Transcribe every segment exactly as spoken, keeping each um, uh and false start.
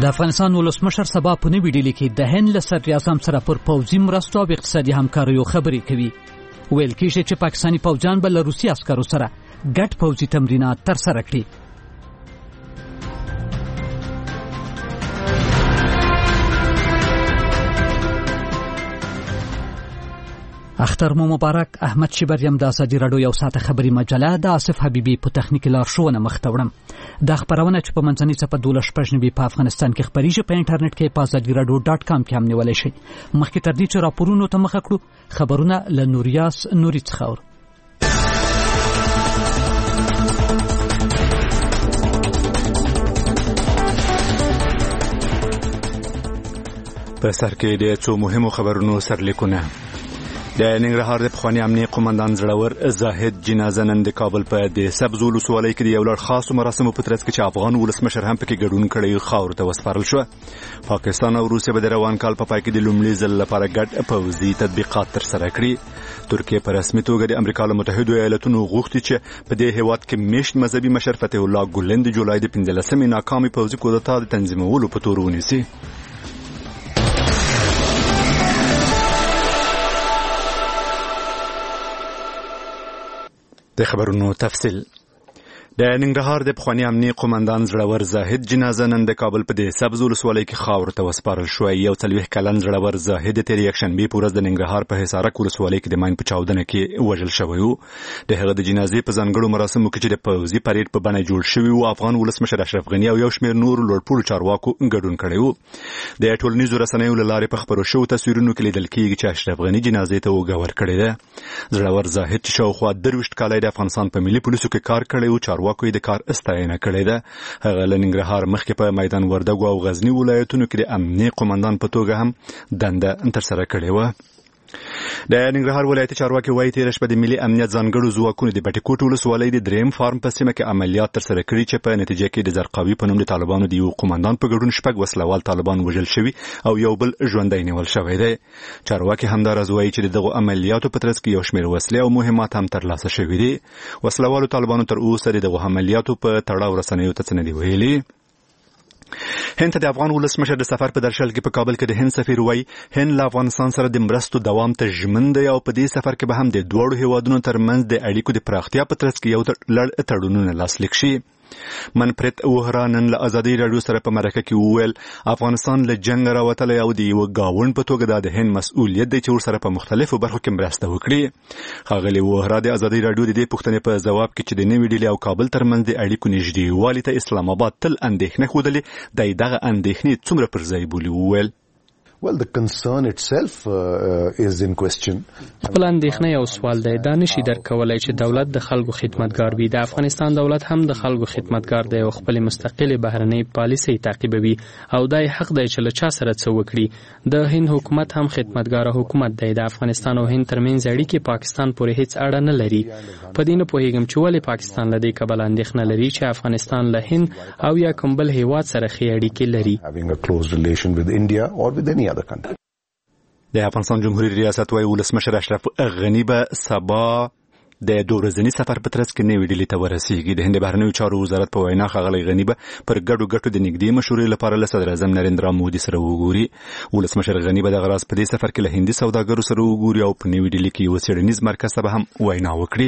د افغانستان ولسمشر سبا په نوې ډیلي کې د هند له صدراعظم سره پر پوځي مرستو او اقتصادي همکاریو خبرې کوي. ویل کېږي چې پاکستاني پوځیان به له روسي عسکرو سره ګډ پوځي تمرینات ترسره کړي. اختر مو مبارک. احمد شبریم د ازادي راډیو یو ساعته خبري مجله د آصف حبیبي په تخنیکي لارښوونه مخ ته وړم. دا خبرونه چې په منځنۍ څپه دولس شپږ نوي په افغانستان کې خپرېږي په انټرنیټ کې په ازادي راډیو ډاټ کام کې هم نیولی شئ. مخکې تر دې چې راپورونو ته مخه کړو، خبرونه له نوریاس نوري څخه اورو. په سر کې د څو مهمو خبرونو سرلیکونه. د ننګرهار د پخواني امنیه قومندان زړور زاهد جنازه نن د کابل په د سبز ولسوالۍ کې د یو لړ خاصو مراسمو په ترڅ کې چې افغان ولسمشر هم پکې ګډون کړی خاورو ته وسپارل شو. پاکستان او روسیه به د روان کال په پای کې د لومړي ځل لپاره ګډ پوځي تطبیقات ترسره کړي. ترکیه په رسمي توګه د امریکا له متحدو ایالاتونو غوښتي چې په دې هیواد کې میشت مذهبي مشر فتح الله ګلن د جولای د پنځلسمې ناکامې پوځي کودتا د تنظیمولو په تور ونیسي. د خبرونو تفصیل. د ننګرهار د پخواني امنیه قومندان زړور زاهد جنازه نن د کابل په د سبز ولسوالۍ کې خاورو ته وسپارل شوه. یو څلوېښت کلن زړور زاهد د تېرې یکشنبې په ورځ د ننګرهار په حصارک ولسوالۍ کې د ماین په چاودنه کې وژل شوی و. د هغه د جنازې په ځانګړو مراسمو کې چې د پوځي پریډ په بڼه جوړ شوی و، افغان ولسمشر اشرف غني او یو شمېر نور لوړپوړو چارواکو ګډون کړی و. د ټولنیزو رسنیو له لارې په خپرو شوو تصویرونو کې لیدل کېږي چې اشرف غني جنازې ته اوږه ورکړې ده. زړور زاهد چې شاوخوا درویشت کاله د افغانستان په ملي پولیسو کې کار کړی و، چارواکو یې د کار ستاینه کړې ده. هغه له ننګرهار مخکې په میدان وردګو او غزني ولایتونو کې د امنیه قومندان په توګه هم دنده ترسره کړې وه. د ننګرهار ولایتي چارواکي وایي تېره شپه د ملي امنیت ځانګړو ځواکونو د بټي کوټ ولسوالۍ د دریم فارم په سیمه کې عملیات ترسره کړي چې په نتیجه کې د زرقاوي په نوم د طالبانو د یو قومندان په ګډون شپږ وسلوال طالبان وژل شوي او یو بل ژوندی نیول شوی دی. چارواکي همداراز وایي چې د دغو عملیاتو په ترڅ کې یو شمېر وسلې او مهمات هم ترلاسه شوي دي. وسلوالو طالبانو تر اوسه د دغو عملیاتو په تړاو رسنیو ته څه نه دي ویلي. هند ته د افغان ولسمشر د سفر په درشل کې په کابل کې د هند سفیر وایي هند له افغانستان سره د مرستو دوام ته ژمن دی او په دې سفر کې به هم د دواړو هیوادونو ترمنځ د اړیکو د پراختیا په ترڅ کې یو لړ تړونونه لاسلیک شي. منپریت وهرا نن له ازادي راډیو سره په مرکه کې وویل افغانستان له جنګ راوتلی او د یو گاوند په توګه د هند مسؤلیت دی چې ورسره په مختلفو برخو کې مرسته وکړي. ښاغلي وهرا د ازادي راډیو د دې پوښتنې په ځواب کې چې د نوې ډیلي او کابل ترمنځ د اړیکو نږدېوالي ته اسلام آباد تل اندېښنه ښودلې دی دغه اندېښنې څومره پر ځای بولي. وویل Well, the concern itself uh, is in question. خپل اندېښنه یو سوال دی. دا نشي درکولای چې دولت د خلکو خدمتګار وي. د افغانستان دولت هم د خلکو خدمتګار دی او خپل مستقله بهرنۍ پالیسي تعقیبوي او دای حق دی چې له چا سره څه وکړي. د هند حکومت هم خدمتګار حکومت دی. د افغانستان او هند ترمنځ اړیکې پاکستان پورې هیڅ اړه نه لري. په دې نه پوهیږم چې ولې پاکستان له دې کبله اندېښنه لري چې افغانستان له هند او یا کوم بل هیواد سره ښې اړیکې لري. Having a close relation with India or with any د افغانستان جمهوریت ریاست وايي ولسمشر اشرف غني به سبا د دوه ورځني سفر په ترڅ کې نوې ډیلي ته ورسیږي. د هند بهرنیو چارو وزارت په وینا ښاغلی غني به پر ګډو ګټو د نږدې مشورې لپاره له صدر اعظم نریندرا مودي سره وګوري. ولسمشر غني به دغه راز په دې سفر کې له هندي سوداګرو سره وګوري او په نوې ډیلي کې یو څېړنیز مرکز ته به هم وینا وکړي.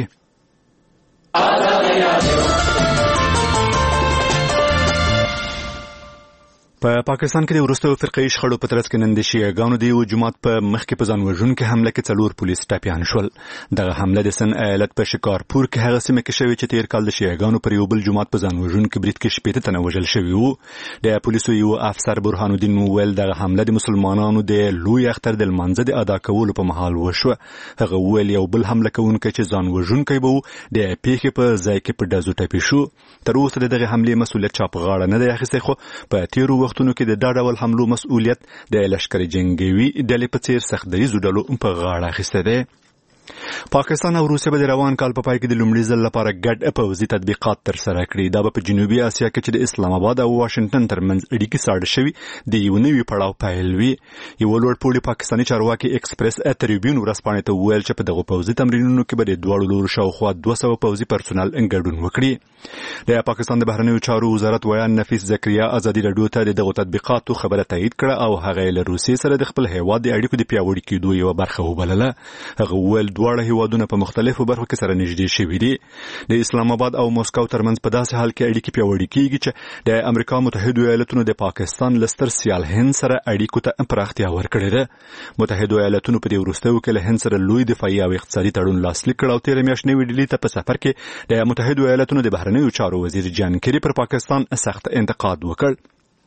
په پاکستان کې د وروستیو فرقه‌یي شخړو په ترڅ کې نن د شیعهګانو د یو جومات په مخ کې په ځان وژونکې حمله کې څلور پولیس ټپیان شول. دغه حمله د سن ایالت په شکارپور کې هغه سیمه کې شوې چې تیر کال د شیعهګانو پر یو بل جومات په ځان وژونکي برید کې شپېته تنه وژل شوي وو. د پولیسو یو افسر برهان الدین وویل دغه حمله د مسلمانانو د لوی اختر د لمانځه د ادا کولو په مهال وشوه. هغه وویل یو بل حمله کوونکی چې ځان وژونکی به و د پیښې په ځای کې په ډزو ټپي شو. تر اوسه د دغه حملې مسؤلیت چا په غاړه نه دی اخیستی، خو په تیرو وختونو کې د دا ډول حملو مسؤلیت د لشکري جنګیوي ډلې په څیر سخت دریځو ډلو په غاړه اخیستی دی. پاکستان او روسیه به د روان کال په پای کې د لومړي ځل لپاره ګډ پوځي تطبیقات ترسره کړي. دا به په جنوبي اسیا کې چې د اسلام آباد او واشنگټن ترمنځ اړیکې ساړه شوي د یو نوي پړاو پیل وي. یو لوړپوړي پاکستاني چارواکي ایکسپریس ټریبیون ورځپاڼې ته وویل چې په دغه پوځي تمرینونو کې به د دواړو لورو شاوخوا دوه سوه پوځي پرسونل ګډون وکړي. د پاکستان د بهرنیو چارو وزارت ویان نفیس زکریا ازادي راډیو ته دغه تطبیقاتو خبره تایید کړه او هغه له روسیې سره د خپل هیواد د اړیکو د پیاوړي کېدو یو برخه وبلله. هغه وویل دواړه هیوادونه په مختلفو برخو کې سره نږدې شوي دي. د اسلام آباد او مسکو ترمنځ په داسې حال کې اړیکې پیاوړې کیږي چې د امریکا متحده ایالاتونو د پاکستان له ستر سیال هند سره اړیکو ته پراختیا ورکړې ده. متحده ایالاتونو په دې وروستیو کې له هند سره لوی دفاعي او اقتصادي تړون لاسلیک کړ او تېره میاشت نوې ډیلي ته په سفر کې د متحده ایالاتونو د بهرنیو چارو وزیر جان کری پر پاکستان سخت انتقاد وکړ.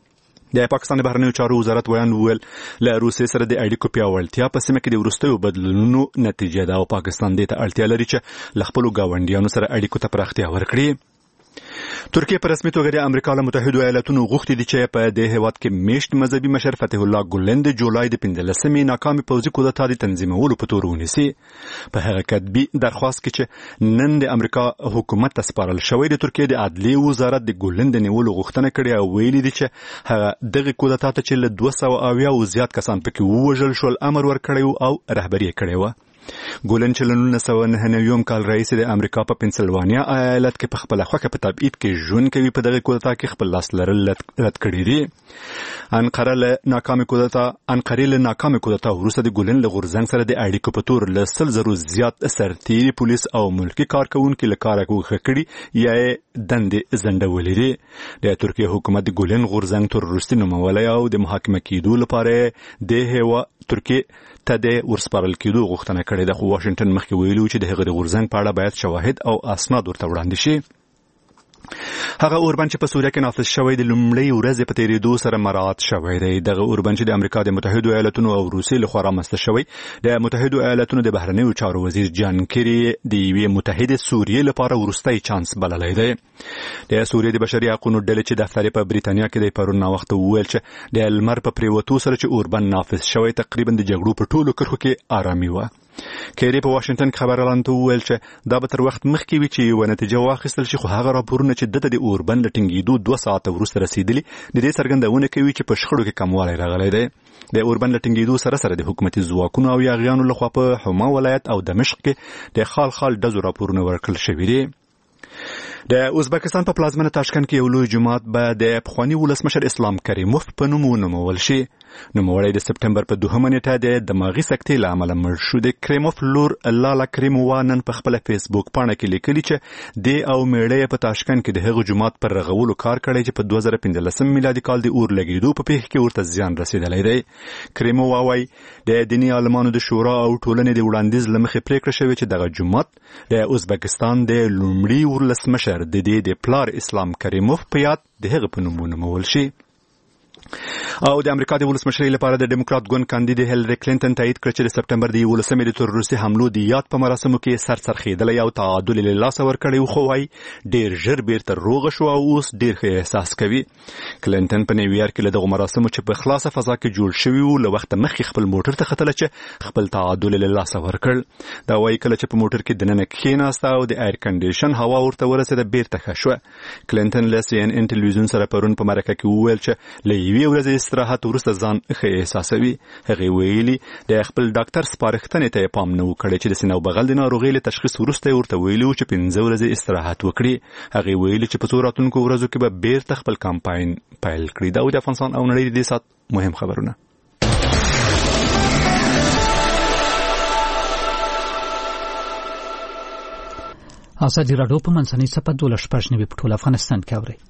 د پاکستان د بهرنیو چارو وزارت ویان وویل له روسیې سره د اړیکو پیاوړتیا په سیمه کې د وروستیو بدلونونو نتیجه ده او پاکستان دې ته اړتیا لري چې له خپلو ګاونډیانو سره اړیکو ته پراختیا ورکړي. ترکیه په رسمي توګه د امریکا له متحده ایالاتونو غوښتي دي چې په دې هیواد کې میشت مذهبي مشر فتح الله ګلن د جولای د پنځلسمې ناکامې پوځي کودتا د تنظیمولو په تور ونیسي. په هغه کتبي درخواست کې چې نن د امریکا حکومت ته سپارل شوی د ترکیه د عدلیې وزارت د ګلن د نیولو غوښتنه کړې او ویلي دي چې هغه دغه کودتا ته چې له دوه سوه اویا او زیات کسان پکې ووژل شول امر ورکړی او رهبري یې کړې وه. ګولن چې له نولس سوه نهه نوي کال راهیسې د امریکا په پنسلوانیا ایالت کې په خپله خوښه په تبعید کې ژوند کوي په دغه کودتا کې خپل لاس لرل رد کړي دي. انقره له ناکامې کودتا انقرې له ناکامې کودتا وروسته د ګولن له غورځنګ سره د اړیکو په تور له سل زرو زیات سرتیري پولیس او ملکي کارکوونکي له کاره ګوښه کړي یا یې دندې ځنډولې دي. د ترکیې حکومت د ګولن غورځنګ تروریستي نومولی او د محاکمه کېدو لپاره د هیواد ترکیې ته د ورسپارل کېدو غوښتنه کړې ده، خو واشنګټن مخکې ویلي و چې د هغه د غورځنګ په اړه باید شواهد او اسناد ورته وړاندې شي. هغه اوربند چې په سوریه کې نافذ شوی د لومړۍ ورځې په تېرېدو سره مراعات شوی دی. دغه اوربند چې د امریکا د متحده ایالاتونو او روسیې لخوا رامنځته شوی د متحده ایالاتونو د بهرنیو چارو وزیر جان کری د یوې متحده سوریې لپاره وروستی چانس بللی دی. د سوریې د بشري حقونو ډلې چې دفتر په بریتانیا کې د پرون ناوخته وویل چې د لمر په پریوتو سره چې اوربند نافذ شوی تقریبا د جګړو په ټولو کرښو کې آرامي وه. کیری په واشنګټن خبرلاند ته وویل چې دا به تر وخت مخکې وي چې یوه نتیجه واخیستل شي، خو هغه راپورونه چې دته د اوربند له ټینګېدو دوه ساعته وروسته رسېدلي د دې څرګندونه کوي چې په شخړو کې کموالی راغلی دی. د اوربند له ټینګېدو سره سره د حکومتي ځواکونو او یاغیانو لخوا په حما ولایت او دمشق کې د خال خال ډزو راپورونه ورکړل شوي دي. د ازبکستان په پلازمینه تاشکند کې یو لوی جومات به د پخواني ولسمشر اسلام کریموف په نوم ونومول شي. نوموړی د سپټمبر په دوهمه نیټه د دماغي سکتې له امله مړ شو. د کریموف لور لالا کریمووا نن په خپله فیسبوک پاڼه کې لیکلي چې دی او میړه په تاشکند کې د هغه جومات پر رغولو کار کړی چې په دوه زره پنځلسم میلادي کال د اور لګېدو په پیښه کې ورته زیان رسېدلی دی. کریمووا وایي د دیني عالمانو د شورا او ټولنې د وړاندیز له مخې پرېکړه شوې چې دغه جومات د ازبکستان د لومړي ولسمشر د دې د پلار اسلام کریموف په یاد د هغه په نوم ونومول شي. او د امریکا د ولسمشرۍ لپاره د ډیموکرات ګوند کاندید هیلری کلینټن تایید کړ چې د سپټمبر د یولسمې د تروریستي حملو د یاد په مراسمو کې سر سرخېدلی او تعادل له لاسه ورکړی و، خو وایي ډېر ژر بیرته روغه شو او اوس ډېر ښه احساس کوي. کلینټن په نیویارک کې له دغو مراسمو چې په خلاصه فضا کې جوړ شوي وو له وخته مخکې خپل موټر ته ختله چې خپل تعادل له لاسه ورکړ. دا وایي کله چې په موټر کې دننه کښېناسته او د ایر کنډیشن هوا ورته ورسېده بیرته ښه شوه. کلینټن له سی ان ان ټلویزیون سره پرون په مرکه کې وویل چې له یوې ورځې استراحت وروسته ځان ښه احساسوي. هغې ویلي د خپل ډاکټر سپارښتنې ته یې پام نه و کړی چې د سینه او بغل د ناروغۍ له تشخیص وروسته یې ورته ویلي و چې پنځه ورځې استراحت وکړي. هغې ویلي چې په څو راتلونکو ورځو کې به بیرته خپل کمپاین پیل کړي. دا و د افغانستان او نړۍ د دې ساعت مهم خبرونه. ازادي راډیو په منځنۍ څپه دولس شپږ نوي په ټول افغانستان کې اوري.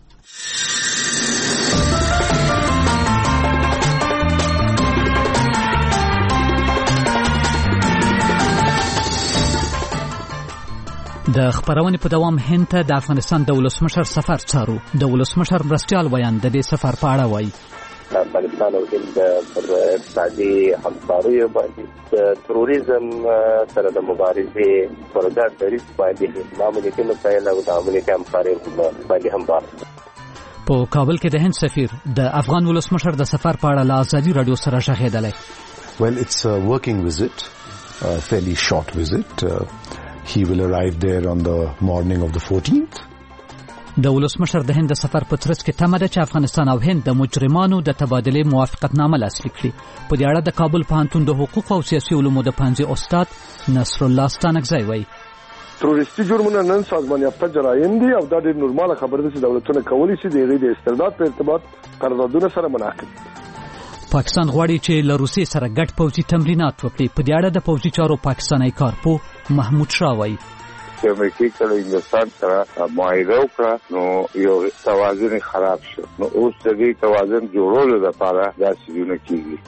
د خبرونې په دوام هند ته د افغانستان د ولسمشر سفر څارو. د ولسمشر مرستیال ویان د دې سفر په اړه وایي افغانستان او هند پر اقتصادي همکاریو باندې د تروریزم سره د مبارزې پر ګډ دریځ باندې معمولي مسایل او د امنیتي همکاریو باندې هم بحث. په کابل کې د هند سفیر د افغان ولسمشر د سفر په اړه له ازادي راډیو سره شاهدلی. Well, it's a working visit. a fairly short visit. Uh, he will arrive there on the morning of the fourteenth. د ولسمشر د هند سفر په ترڅ کې تمه ده چې افغانستان او هند د مجرمانو د تبادلې موافقتنامه لاسلیک کړي. په دې اړه د کابل پوهنتون د حقوق او سیاسي علومو د پوهنځي استاد نصر الله ستانکزی وایي تروریستي جرمونه نن سازمان یافته جرایم دي او دا ډېر نورماله خبره ده چې دولتونه کولی شي د هغې د استرداد په ارتباط قراردادونه سره منعقد کړي. پاکستان غواړي چې له روسیې سره ګډ پوځي تمرینات وکړي. په دې اړه د پوځي چارو پاکستاني کارپوه محمود شاه وایي چې امریکا کله هندوستان سره معاهده وکړه نو یو توازن خراب شو. نو اوس د دې توازن جوړولو لپاره دا څیزونه کیږي.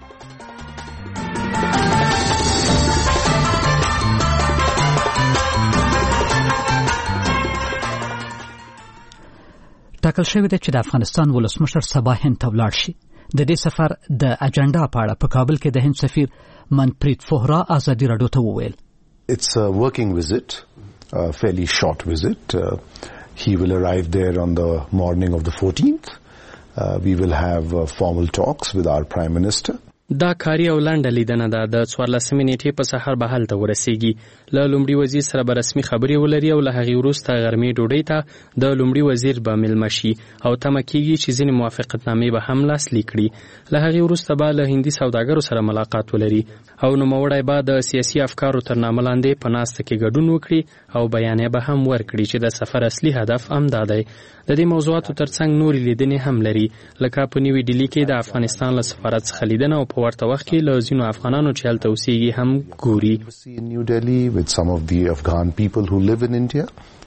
ټاکل شوې ده چې د افغانستان ولسمشر سبا هند ته ولاړ شي. د دې سفر د اجنډا په اړه په کابل کې د هند سفیر منپریت فوهرا ازادي راډیو ته وویل It's a working visit, a fairly short visit. Uh, he will arrive there on the morning of the fourteenth. Uh, we will have uh, formal talks with our Prime Minister. دا کاری او لنډه لیدنه ده. د څوارلسمې نیټې په سهار به هلته ورسیږي. له لومړي وزیر سره به رسمي خبرې ولري او له هغې وروسته غرمې ډوډۍ ته د لومړي وزیر به مېلمه شي او تمه کېږي چې ځینې موافقتنامې به هم لاسلیک کړي. له هغې وروسته به له هندي سوداګرو سره ملاقات ولري او نوموړی به د سیاسي افکارو تر نامه لاندې په ناسته کې ګډون وکړي او بیانیه به هم ورکړي چې د سفر اصلي هدف همدا دی. د دې موضوعاتو ترڅنګ نورې لیدنې هم لري لکه په نیوي ډیلي کې د افغانستان له سفارت څخه لیدنه او په ورته وخت کې له ځینو افغانانو چې هلته اوسېږي هم ګوري. with some of the Afghan people who live in India.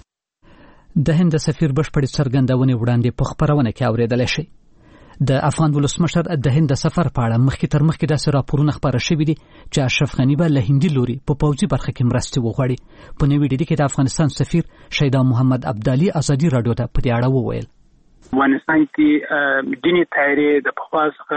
د هند سفیر بشپړې څرګندونې وړاندې په خبرونه کې اورېدل شي. د افغان ولسمشر د هند سفر په اړه مخکې تر مخکې داسې راپورونه خبره شوي دي چې اشرف غني به له هندي لوري په پوځي برخه کې مرستې وغواړي. په نوي ډیلي کې د افغانستان سفیر شیدا محمد عبدالي ازادي راډیو ته په دې اړه وویل افغانستان کې دیني تیاری د پخوا څخه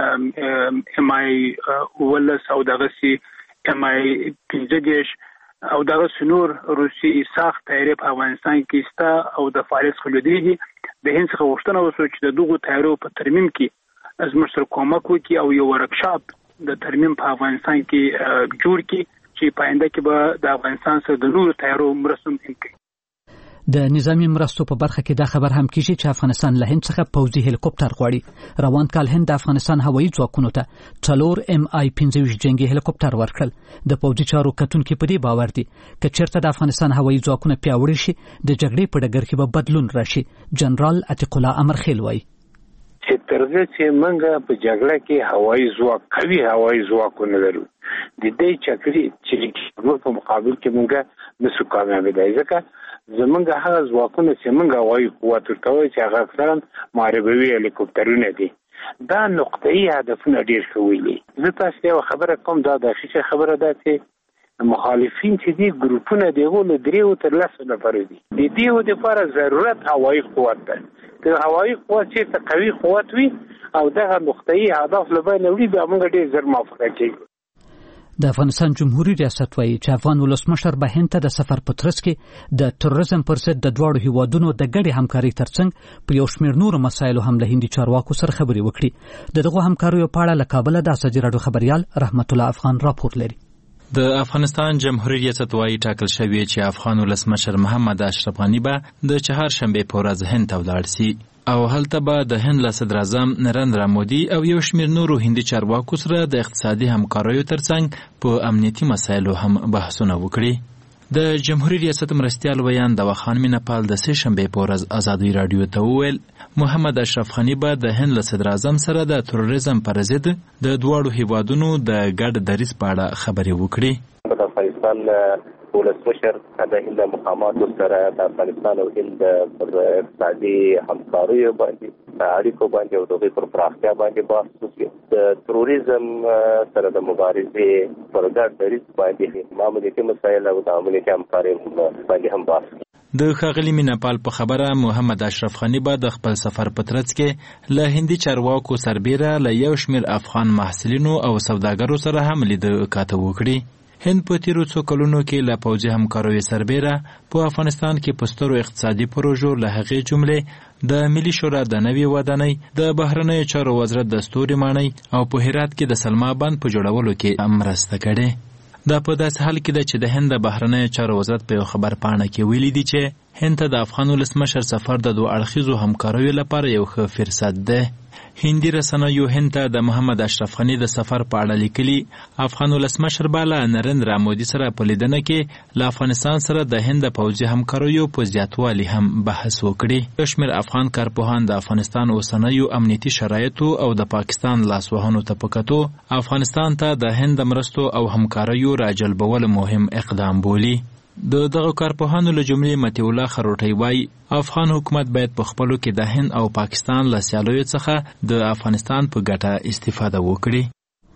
ام آی ولس او دغه سي ام آی پنځه دېرش او دغه سنور روسي ساخت تیاری په افغانستان کې ستا او د فعالیت خلودي د هند څخه غوښتنه وشوه چې د دغو تیاریو په ترمیم کې زموږ سره کومک وکړي او یو ورکشاپ د ترمیم په افغانستان کې جوړ کړي چې په آینده کې به د افغانستان سره د نورو تیاریو مرسته ممکن کړي. د نظامی مرستو په برخه کې دا خبر هم کیږي چې افغانستان له هند څخه پوځي هلیکوپټر غواړي. روان کال هند د افغانستان هوایي ځواکونو ته څلور ام آی پنځه ویشت جنگي هلیکوپټر ورکړل. د پوځي چارو کتونکي په دې باور دي چې چیرته د افغانستان هوایي ځواکونه پیاوړي شي د جګړې په ډګر کې به بدلون راشي. جنرال عتیق الله امرخیل وایي چې ترڅو چې موږ په جګړه کې هوایي ځواک قوي هوایي ځواکونه لرو د دې چکرې چې په مقابل کې موږ نسو کامیابېدای ځکه زمونږ هغه ځواکونه چې موږ هوایي قوت ورته وایو چې هغه اکثرا محاربوي هلیکوپټرونه دي. دا نقطه‌ای هدفونه ډېر ښه ویلي. زه تاسو ته یوه خبره کوم دا دقیقه خبره ده چې مخالفین چې دي ګروپونه د هغو له دریو تر لسو نفرو دي. د دې لپاره ضرورت هوایي قوت ده. که هوایي قوت چېرته قوي قوت وي او دغه نقطه‌ای هدف له بینه وړي بیا موږ ډېر ژر موافقه کېږو. د افغانستان جمهوریت ریاست وایي چې افغان ولسمشر به هند ته د سفر په ترڅ کې د تروریزم پر ضد د دواړو هیوادونو د ګډې همکارۍ ترڅنګ په یو شمېر نورو مسایلو هم له هندي چارواکو سره خبرې وکړي. د دغو همکاریو په اړه له کابله د ازادي راډیو خبریال رحمت الله افغان راپور لري. د افغانستان جمهوریت ریاست وايي ټاکل شوی چې افغان ولسمشر محمد اشرف غني به د چهارشنبه په ورځ هند ته ولاړ شي او هلته به د هند له صدر اعظم نریندرا مودي او یو شمېر نورو هندي چارواکو سره د اقتصادي همکاریو ترڅنګ په امنیتي مسایلو هم بحثونه وکړي. د جمهوریت ریاست مرستیال ویان د وخان مینپال د سه شنبه په ورځ ازادي راډیو ته وویل محمد اشرف غني به د هند له صدر اعظم سره د تروریزم پر ضد د دواړو هیوادونو د ګډ دریځ په اړه خبرې وکړي. د افغانستان ولسمشر د هند مقاماتو سره د افغانستان او هند پر اقتصادي همکاریو باندې اړیکو باندې او د پر پراختیا باندې بحث وکړي. د تروریزم سره د مبارزې پر ګډ دریځ باندې امنیتي مسایل او د امنیتي همکاریو باندې هم بحث وکړي. د ښاغلي مینپال په خبره محمد اشرف غني به د خپل سفر په ترڅ کې له هندي چارواکو سربیره له یو شمېر افغان محصلینو او سوداګرو سره هم لیده کاته وکړي. هند په تیرو څو کلونو کې له پوځي همکاریو سربیره په افغانستان کې په سترو اقتصادي پروژو له هغې جملې د ملي شورا د نوې ودانۍ د بهرنیو چارو وزارت د ستوري ماڼۍ او په هرات کې د سلما بند په جوړولو کې مرسته کړې. دا په داسې حال کې ده چې د هند د بهرنیو چارو وزارت په یو خبر پاڼه کې ویلي دي چې هند ته د افغان ولسمشر سفر د دوه اړخیزو همکاریو لپاره یو ښه فرصت ده. هندي رسنیو هند ته د محمد اشرف غني د سفر په اړه لیکلي افغان ولسمشر بالا نریندرا مودي سره په لیدنه کې له افغانستان سره د هند د پوځي همکاریو په زیاتوالي هم بحث وکړي. یو شمېر افغان کارپوهان د افغانستان اوسنیو امنیتي شرایطو او د پاکستان لاسوهنو ته په کتو افغانستان ته د هند د مرستو او همکاریو راجلبول مهم اقدام بولي. د دغه کارپوهانو له جملې مطیع الله خروټی وایي افغان حکومت باید په خپلو کې د هند او پاکستان له سیالیو څخه د افغانستان په ګټه استفاده وکړي.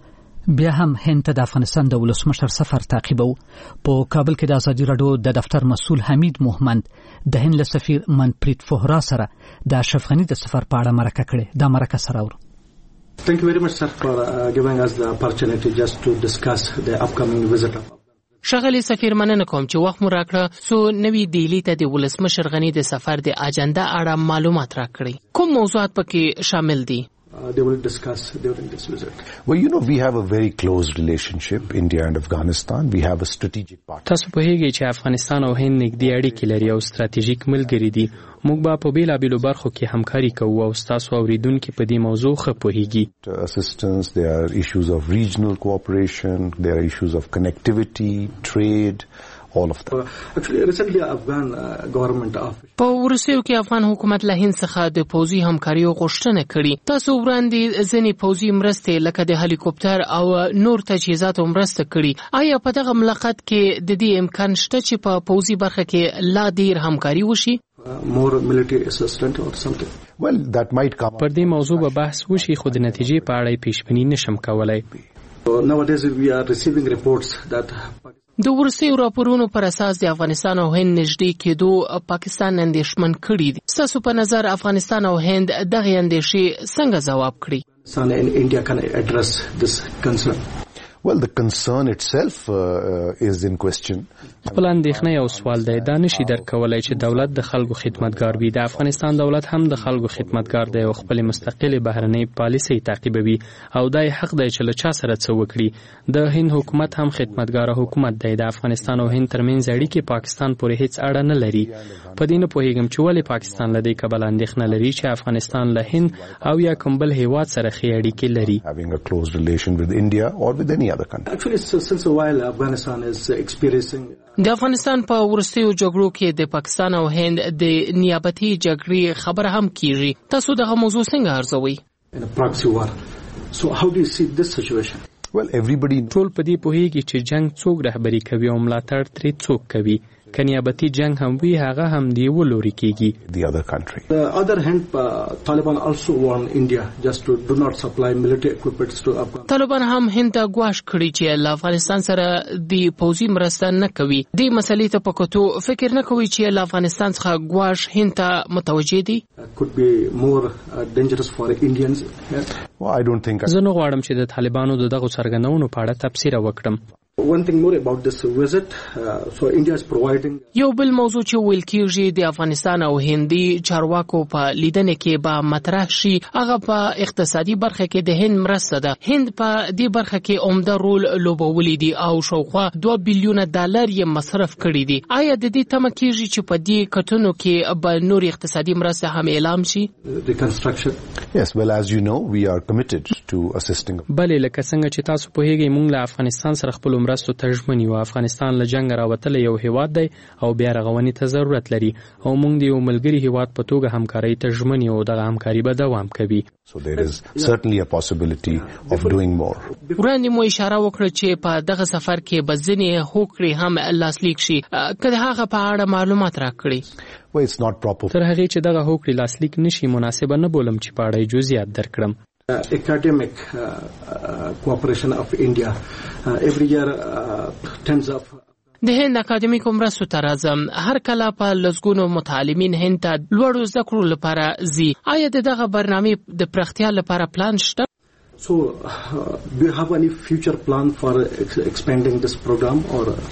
بیا هم هند ته د افغانستان د ولسمشر سفر تعقیبو. په کابل کې د ازادي راډیو د دفتر مسؤل حمید محمد د هند له سفیر منپریت فوهرا سره د اشرف غني د سفر په اړه مرکه کړې. دا مرکه سره ور Thank you very much, sir, for uh, giving us the opportunity just to discuss the upcoming visit of ښاغلی سفیر مننه کوم چې وخت مو راکړه څو نوي ډیلي ته د ولسمشر غني د سفر د اجنډا اړه معلومات راکړئ. کوم موضوعات پکې شامل دي؟ Uh, they will discuss during this visit. Well, you know, we have a very close relationship, India and Afghanistan. We have a strategic partnership. تاسو په هیګي چې افغانستان او هند نږدې اړیکې لري او ستراتیژیک ملګري دي. موږ به په بیلابیلو برخو کې همکاري کوو او تاسو اوریدونکو په دې موضوع ښه پوهیږي. Assistance, there are issues of regional cooperation, there are issues of connectivity, trade, all of that. Uh, actually, recently Afghan uh, government office. په ورسیو کې افغان حکومت له هند څخه د پوځي همکاریو غوښتنه کړې. تاسو وړاندې ځینې پوځي مرستې لکه د هلیکوپټر او نور تجهیزاتو مرسته کړې. آیا په دغه ملاقات کې د دې امکان شته چې په پوځي برخه کې لا ډیر همکاري وشي؟ Uh, more military assistance or something. Well, that might come. پر دې موضوع به بحث وشي خو د نتیجې په اړه پیشبینی نشم کولای. So nowadays we are receiving reports that د ورسیو راپورونو پر اساس د افغانستان او هند نږدې کېدو پاکستان اندېښمن کړي دي. ستاسو په نظر افغانستان او هند دغه اندېښې څنګه ځواب کړي؟ Pakistan and India can address this concern. Well, the concern itself uh, uh, is in question. خپل اندېښنه یو سوال دی. دا نشي درکولای چې دولت د خلکو خدمتګار وي. د افغانستان دولت هم د خلکو خدمتګار دی او خپل مستقله بهرنۍ پالیسي تعقیبوي او دای حق دی چې له چا سره څه وکړي. د هند حکومت هم خدمتګار حکومت دی. د افغانستان او هند ترمنځ اړیکې پاکستان پورې هیڅ اړه نه لري. په دې نه پوهیږم چې ولې پاکستان له دې کبل اندېښنه لري چې افغانستان له هند او یا کوم بل هیواد سره ښې اړیکې لري. Having a close relation with India or with any other country. Actually, since a while Afghanistan is experiencing د افغانستان په ورستیو جګړو کې د پاکستان او هند د نیابتي جګړې خبره هم کیږي. تاسو دغه موضوع څنګه ارزوئ؟ in a proxy war. So how do you see this situation? Well, everybody ټول په دې پوهیږي چې جنگ څوک رهبری کوي او ملاتړ ترې څوک کوي. کنیابتي جنگ هم وی هغه هم دی ولوري کیږي. the other country. The other hand, uh, Taliban also warned India just to do not supply military equipment to Afghanistan. طالبان هم هند ته ګواښ کړی چې له افغانستان سره د پوځي مرسته نه کوي. دې مسلې ته په کتو فکر نه کوي چې له افغانستان څخه ګواښ هند ته متوجه دي. Could be more uh, dangerous for Indians. Yeah. Well, I don't think. زه نه غواړم چې د طالبانو د دغه څرګندونو په اړه تفسیر وکړم. One thing more about this visit, uh, so India is providing. یو بل موضوع چې ویل کېږي د افغانستان او هندي چارواکو په لیدنه کې به مطرح شي هغه په اقتصادي برخه کې د هند مرسته ده. هند په دې برخه کې عمده رول لوبولی دي او شاوخوا دوه بیلیونه ډالر یې مصرف کړي دي. آیا د دې تمه کېږي چې په دې کتنو کې به نور اقتصادي مرسته هم اعلان شي؟ Reconstruction. Yes, well, as you know, we are committed to assisting. بلې لکه څنګه چې تاسو پوهیږئ موږ له افغانستان سره خپل مرستو ته ژمن یو. افغانستان له جنګ راوتلی یو هیواد دی او بیا رغونې ته ضرورت لري او موږ د یو ملګري هیواد په توګه همکارۍ ته ژمن یو. دغه همکاري به دوام کوي. So there is certainly a possibility of doing more. وړاندې مو اشاره وکړه چې په دغه سفر کې به ځینې هوکړې هم لاسلیک شي. که د هغه په اړه معلومات راکړئ. Well, it's not proper. تر هغې چې دغه هوکړې لاسلیک نشي مناسبه نه بولم چې په اړه جزئیات درکړم. Uh, academic uh, uh, cooperation of India. Uh, every year uh, tens of د هند اکاډمیکو مرستو ته راځم. هر کله په لسګونو متعلمین هند ته لوړو زده کړو لپاره ځي. آیا د دغه برنامې د پراختیا لپاره پلان شته؟ So, uh, do you have any future plan for ex- expanding this program or?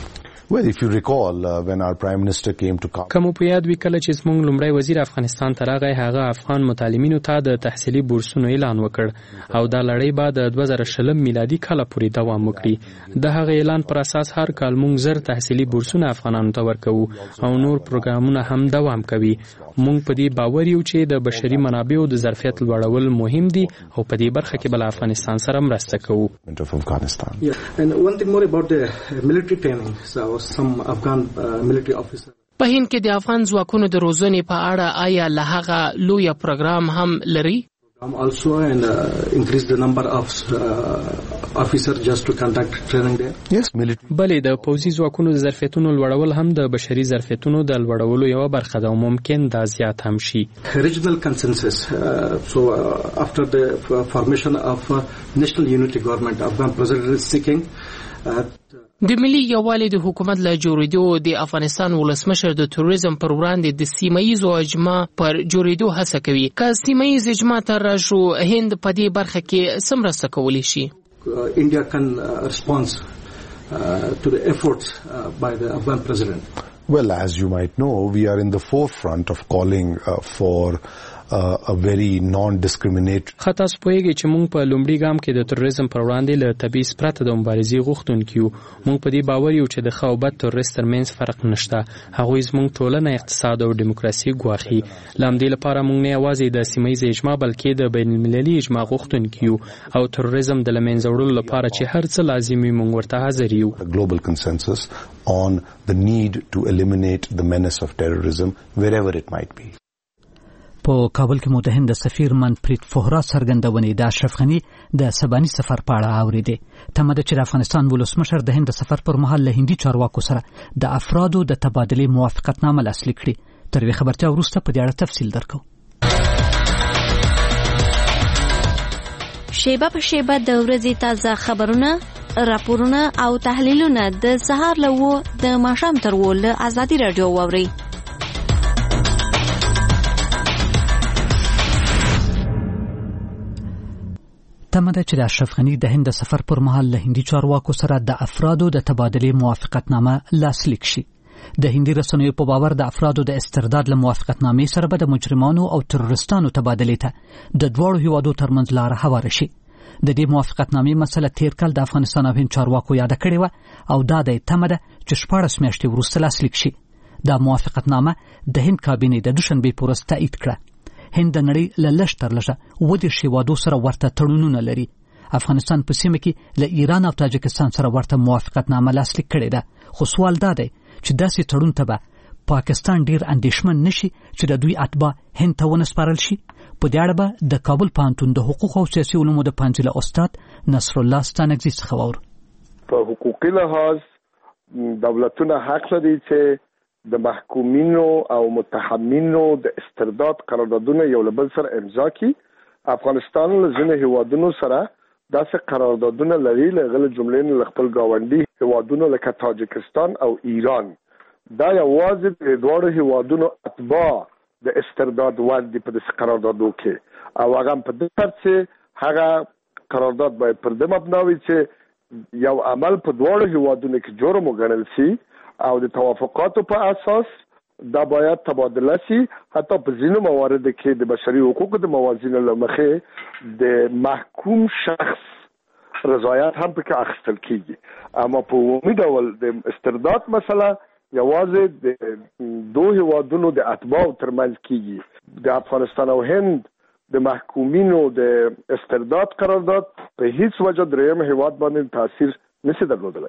Well, if you recall, uh, when our Prime Minister came to Kabul, کوم په یاد وی کله چې زموږ لومړی وزیر افغانستان ته راغی هغه افغان متعلمینو ته د تحصیلي بورسونو اعلان وکړ او دا لړۍ به د دوه زره شلم میلادي کال پورې دوام وکړي. د هغه اعلان پر اساس هر کال موږ زر تحصیلي بورسونه افغانانو ته ورکوو او نور پروګرامونه هم دوام کوي. موږ په دې باور یو چې د بشري منابعو د ظرفیت لوړول مهم دي او په دې برخه کې بل افغانستان سره مرسته کوو. Yeah, and one thing more about the military training. So some Afghan uh, military officers. په هند کې د افغان ځواکونو د روزنې په اړه آیا له هغه لوی پروګرام هم لري؟ Also and uh, increase the number of uh, officers just to conduct training there. Yes, military. بلې د پوځي ځواکونو د ظرفیتونو لوړول هم د بشري ظرفیتونو د لوړولو یو برخه ده او ممکن دا زیات هم شي. Regional consensus. Uh, so uh, after the formation of uh, national unity government, Afghan president is seeking uh, د ملي یووالي د حکومت له جوړېدو د افغانستان ولسمشر د توریزم پر وړاندې د سیمه ییزو اجماع پر جوړېدو هڅه کوي. که سیمه ییز اجماع ته راشو هند په دې برخه کې څه مرسته کولی شي؟ India can uh, respond uh, to the efforts uh, by the Afghan president. Well, as you might know, we are in the forefront of calling uh, for Uh, a very non-discriminatory. خطا سپوږی چې موږ په لومړي ګام کې د تروریزم پر وړاندې له تبعیض پرته د مبارزې غوښتونکي یو. موږ په دې باور یو چې د ښه او بد تروریست ترمنځ فرق نشته. هغوی زموږ ټولنه، اقتصاد او دیموکراسي ګواښي. له همدې لپاره موږ نه یوازې د سیمه ییز اجماع بلکې د بین المللي اجماع غوښتونکي یو او تروریزم د له منځه وړلو لپاره چې هر څه لازم وي موږ ورته حاضر یو. Global consensus on the need to eliminate the menace of terrorism wherever it might be. په کابل کې مو د هند سفیر منپریت فوهرا څرګندونې د اشرف غني د سباني سفر په اړه اورېدې. تمه ده چې د افغانستان ولسمشر د هند سفر پر مهال له هندي چارواکو سره د افرادو د تبادلې موافقتنامه لاسلیک کړي. تر دې خبرتیا وروسته په دې اړه تفصیل درکو. شیبه په شیبه د ورځې تازه خبرونه، راپورونه او تحلیلونه د سهار له و د ماښام تر و له ازادي راډیو واورئ. تمه ده چې د اشرف غني د هند سفر پر مهال له هندي چارواکو سره د افرادو د تبادلې موافقتنامه لاسلیک شي. د هندي رسنیو په باور د افرادو د استرداد له موافقتنامې سره به د مجرمانو او تروریستانو تبادلې ته د دواړو هیوادو ترمنځ لاره هواره شي. د دې موافقتنامې مسله تیر کال د افغانستان او هند چارواکو یاد کړې و او دا د تمه ده چې شپاړس میاشتې وروسته لاسلیک شي. دا موافقتنامه د هند کابینې د دوشنبې په ورځ تایید کړه. هند د نړۍ له لږ تر لږه اووه دېرش هیوادو سره ورته تړونونه لري. افغانستان په سیمه کې له ایران او تاجکستان سره ورته موافقتنامه لاسلیک کړې ده. خو سوال دا دی چې داسې تړون ته به پاکستان ډیر اندېښمن نشي چې د دوی اتباع هند ته ونسپارل شي. په دې اړه به د کابل پوهنتون د حقوق او سیاسي علومو د پوهنځي استاد نصر الله ستانکزي څخه واورو. په حقوقي لحاظ دولتونه حق لري چې د محکومینو او متهمینو د استرداد قراردادونه یو له بل سره امضا کړي. افغانستان له ځینې هیوادونو سره داسې قراردادونه لري له غل جملې له خپل گاونډي هیوادونو لکه تاجکستان او ایران. دا یوازې د دوه هیوادونو اتباع د استرداد وړاندې په دې قراردادو کې او هغه په دې تر چې هغه قرارداد باید پر دې مبنا وي چې یو عمل په دوه هیوادونو کې جرم وګڼل شي او د توافقاتو په اساس دا باید تبادله شي. حتی په ځینو مواردو کې د بشري حقوقو د موازینو له مخې د محکوم شخص رضایت هم پکې اخیستل کیږي. اما په عمومي ډول د استرداد مسله یوازې د دوه هیوادونو د اتباعو ترمنځ کیږي. د افغانستان او هند د محکومینو د استرداد قرارداد په هیڅ وجه دریم هیواد باندې تاثیر نشي درلودلی.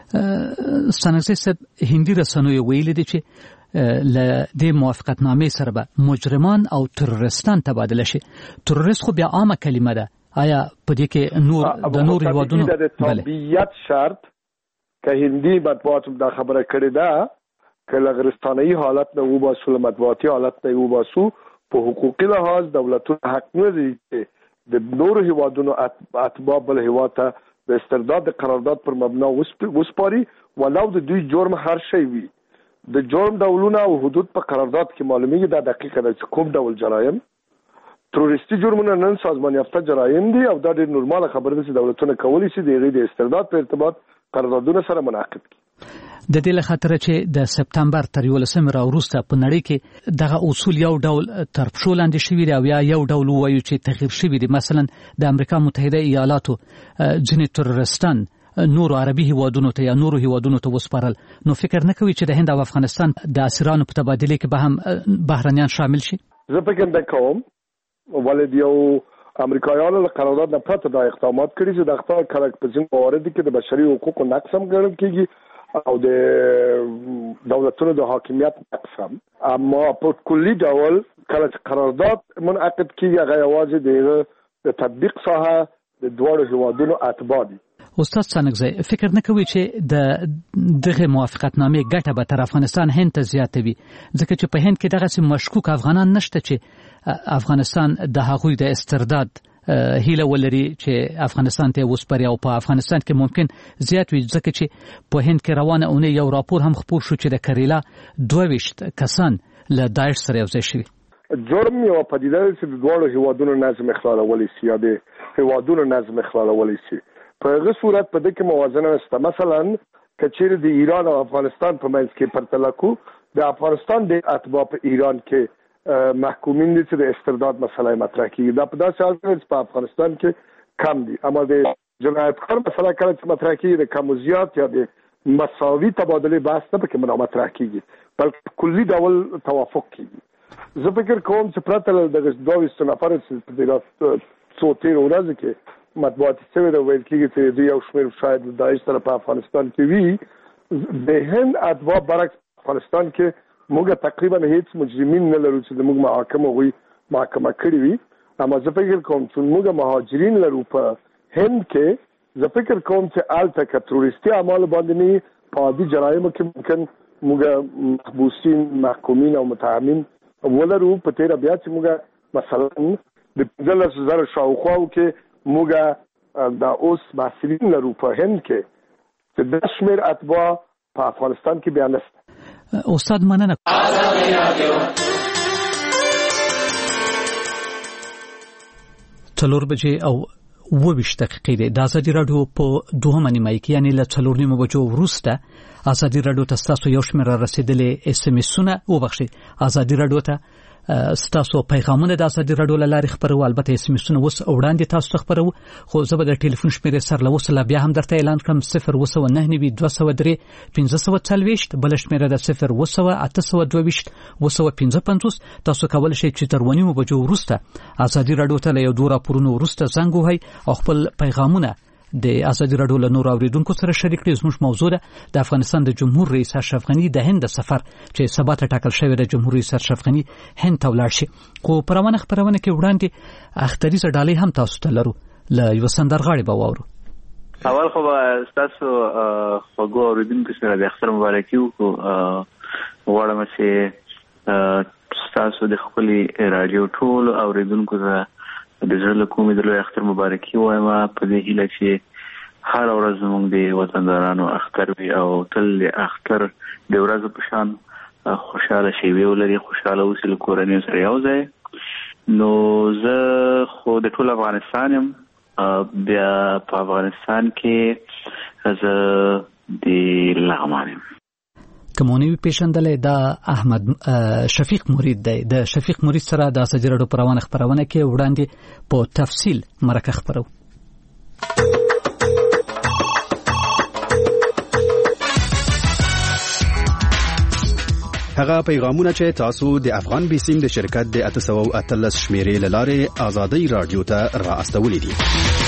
ستانکزي صاحب، هندي رسنیو ویلي دي چې له دې موافقتنامې سره به مجرمان او تروریستان تبادله شي. تروریست خو بیا عامه کلمه ده. آیا په دې کې نور د نور هیوادونو د تابعیت شرط که هندي مطبوعات دا خبره کړې ده که لغرستاني حالت نه وباسو له مطبوعاتي حالت نه وباسو په حقوقي لحاظ دولتونه حق نه لري چې د نور هیوادونو اتباع بل هیواد ته د استرداد د قرارداد پر مبنا وسپاري ولو د دوی جرم هر شی وي. د جرم ډولونه او حدود په قرارداد کې معلومیږي دا دقیقه ده چې کوم ډول جرایم تروریستي جرمونه نن سازمان یافته جرایم دي او دا ډېر نورماله خبره ده چې دولتونه کولی شي د هغې د استرداد په ارتباط قراردادونه سره منعقد کړي. د دې لخاطر چې د سپتمبر تر یولسمې راوروسته په نړۍ کې دغه اصول یو ډول تر پښو لاندې شوي دي او یا یو ډول وایو چې تغییر شوي دي. مثلا د امریکا متحده ایالاتو ځینې تروریستان نورو عربي هیوادونو ته یا نورو هیوادونو ته وسپارل، نو فکر نه کوي چې د هند او افغانستان د اسیرانو په تبادله کې به هم بهرنیان شامل شي؟ زه فکر نه کوم، ولې یو امریکایانو له قرارداد نه پرته دا اقدامات کړي چې د خپل کلک په ځین موارد کې د بشري حقوقو نقض هم ګڼل کېږي او د دولتونو د حاکمیت نقض هم. اما په کلي ډول کله چې قرارداد منعقد کېږي هغه یوازې د تطبیق ساحه د دواړو هیوادونو اتباع دي. استاد څانګزی فکر نه کوي چې د دغه موافقتنامې ګټه به تر افغانستان هند ته زیاته وي، ځکه چې په هند کې دغه مشکوک افغانان نشته چې افغانستان د هغوی د استرداد هیله ولري چې افغانستان ته وسپاري او په افغانستان کې ممکن زیات وي، ځکه چې په هند کې روانه اونۍ یو راپور هم خپور شو چې د کریلا دوه ویشت کسان له داعش سره یوځای شوي. جرم یو پدیده ده چې د دواړو هیوادونو نظم اخلالولی شي یا د هیوادونو نظم اخلالولی شي. په هغه صورت په دې کې موازنه نشته. مثلا کچېرې د ایران او افغانستان په منځ کې پرتله کو، د افغانستان د اتباع په ایران کې محکومین دي چې د استرداد مسله مطرح کیږي. دا په داسې حال کې چې په افغانستان کې کم دي، اما د جنایتکار مسله کله چې مطرح کیږي د کم زیات یا د مساوي تبادله بحث نه پکې مطرح کیږي، بلکې کلی ډول توافق کیږي. زه فکر کوم چې پرته له دغه دوه ویشت نفر چې په دې څو تیر ورځې کې مطبوعاتي څه ویل ویل کیږي چې دوی یو شمېر شاید د داعش سره په افغانستان کې وي، د هند اتباع برعکس افغانستان کې موږ تقریبا هیڅ مجرمین نه لرو چې موږ محاکمه وي محاکمه کړی وي. اما زه فکر کوم چې موږ مهاجرین لرو په هند کې. زه فکر کوم چې الته که تروریستي اعمال باندې نه په عادي جرایمو کې ممکن موږ محبوسین محکومین او متهمین ولرو. په تیره بیا چې موږ مثلا د پنځلس زره شاوخواو کې موږ د اوس محصلین لرو په هند کې چې د شمېر اتباع په افغانستان کې بیا نشته. استاد مننه. څلور بجې او اوه ویشت دقیقې دي. د ازادي راډیو په دوهمه نیمایي کې یعنې له څلور نیمو بجو وروسته ازادي راډیو ته ستاسو یو شمېر رسېدلې اس ام اسونه وبخښئ ازادي راډیو ته ستاسو پیغامونه د ازادي راډیو له لارې خپرو. البته اس ام اسونه اوس وړاندې تاسو ته خپرو، خو زه به د ټلیفون شمېرې سر له اوسه بیا هم درته اعلان کړم: صفر اوه سوه نهه نوي دوه سوه درې پنځه سوه څلوېښت. بله شمېره ده صفر اوه سوه اته سوه دوه ویشت اوه سوه پنځه پنځوس. تاسو کولی شئ چې تر اوه نیمو بجو وروسته ازادي راډیو ته له یو دوه راپورونو وروسته زنګ ووهئ او خپل پیغامونه د ازادي راډیو له نورو اوریدونکو سره شریک کړئ. زموږ موضوع ده د افغانستان د جمهور رئیس اشرف غني د هند سفر چې سبا ته ټاکل شوی د جمهور رئیس اشرف غني هند ته ولاړ شي. خو په روانه خپرونه کې وړاندې اختریزه ډالۍ هم تاسو ته لرو، له یوه سندرغاړي به واورو. اول خو به ستاسو خوږو اوریدونکو سره د اختر مبارکي وکړو. غواړم چې ستاسو د خپلې راډیو ټول اوریدونکو ته د زړه له کومې د لوی اختر مبارکي وایم، په دې هیله چې هر ورځ زموږ د وطندارانو اختر وي او تل د اختر د ورځو په شان خوشحاله شیبې ولري، خوشحاله اوسي له کورنیو سره یو ځای. نو زه خو د ټول افغانستان یم، بیا په افغانستان کې زه د لغمان یم. کومونی پیشندلې دا احمد شفیق مرید دی. د شفیق مرید سره د ازادي راډیو په روانه خپرونه کې وړاندې په تفصیل مرکه خپرو. هغه پیغامونه چې تاسو د افغان بیسیم د شرکت د اته سوه اتلس شمیرې له لارې ازادي راډیو ته را استولې دي.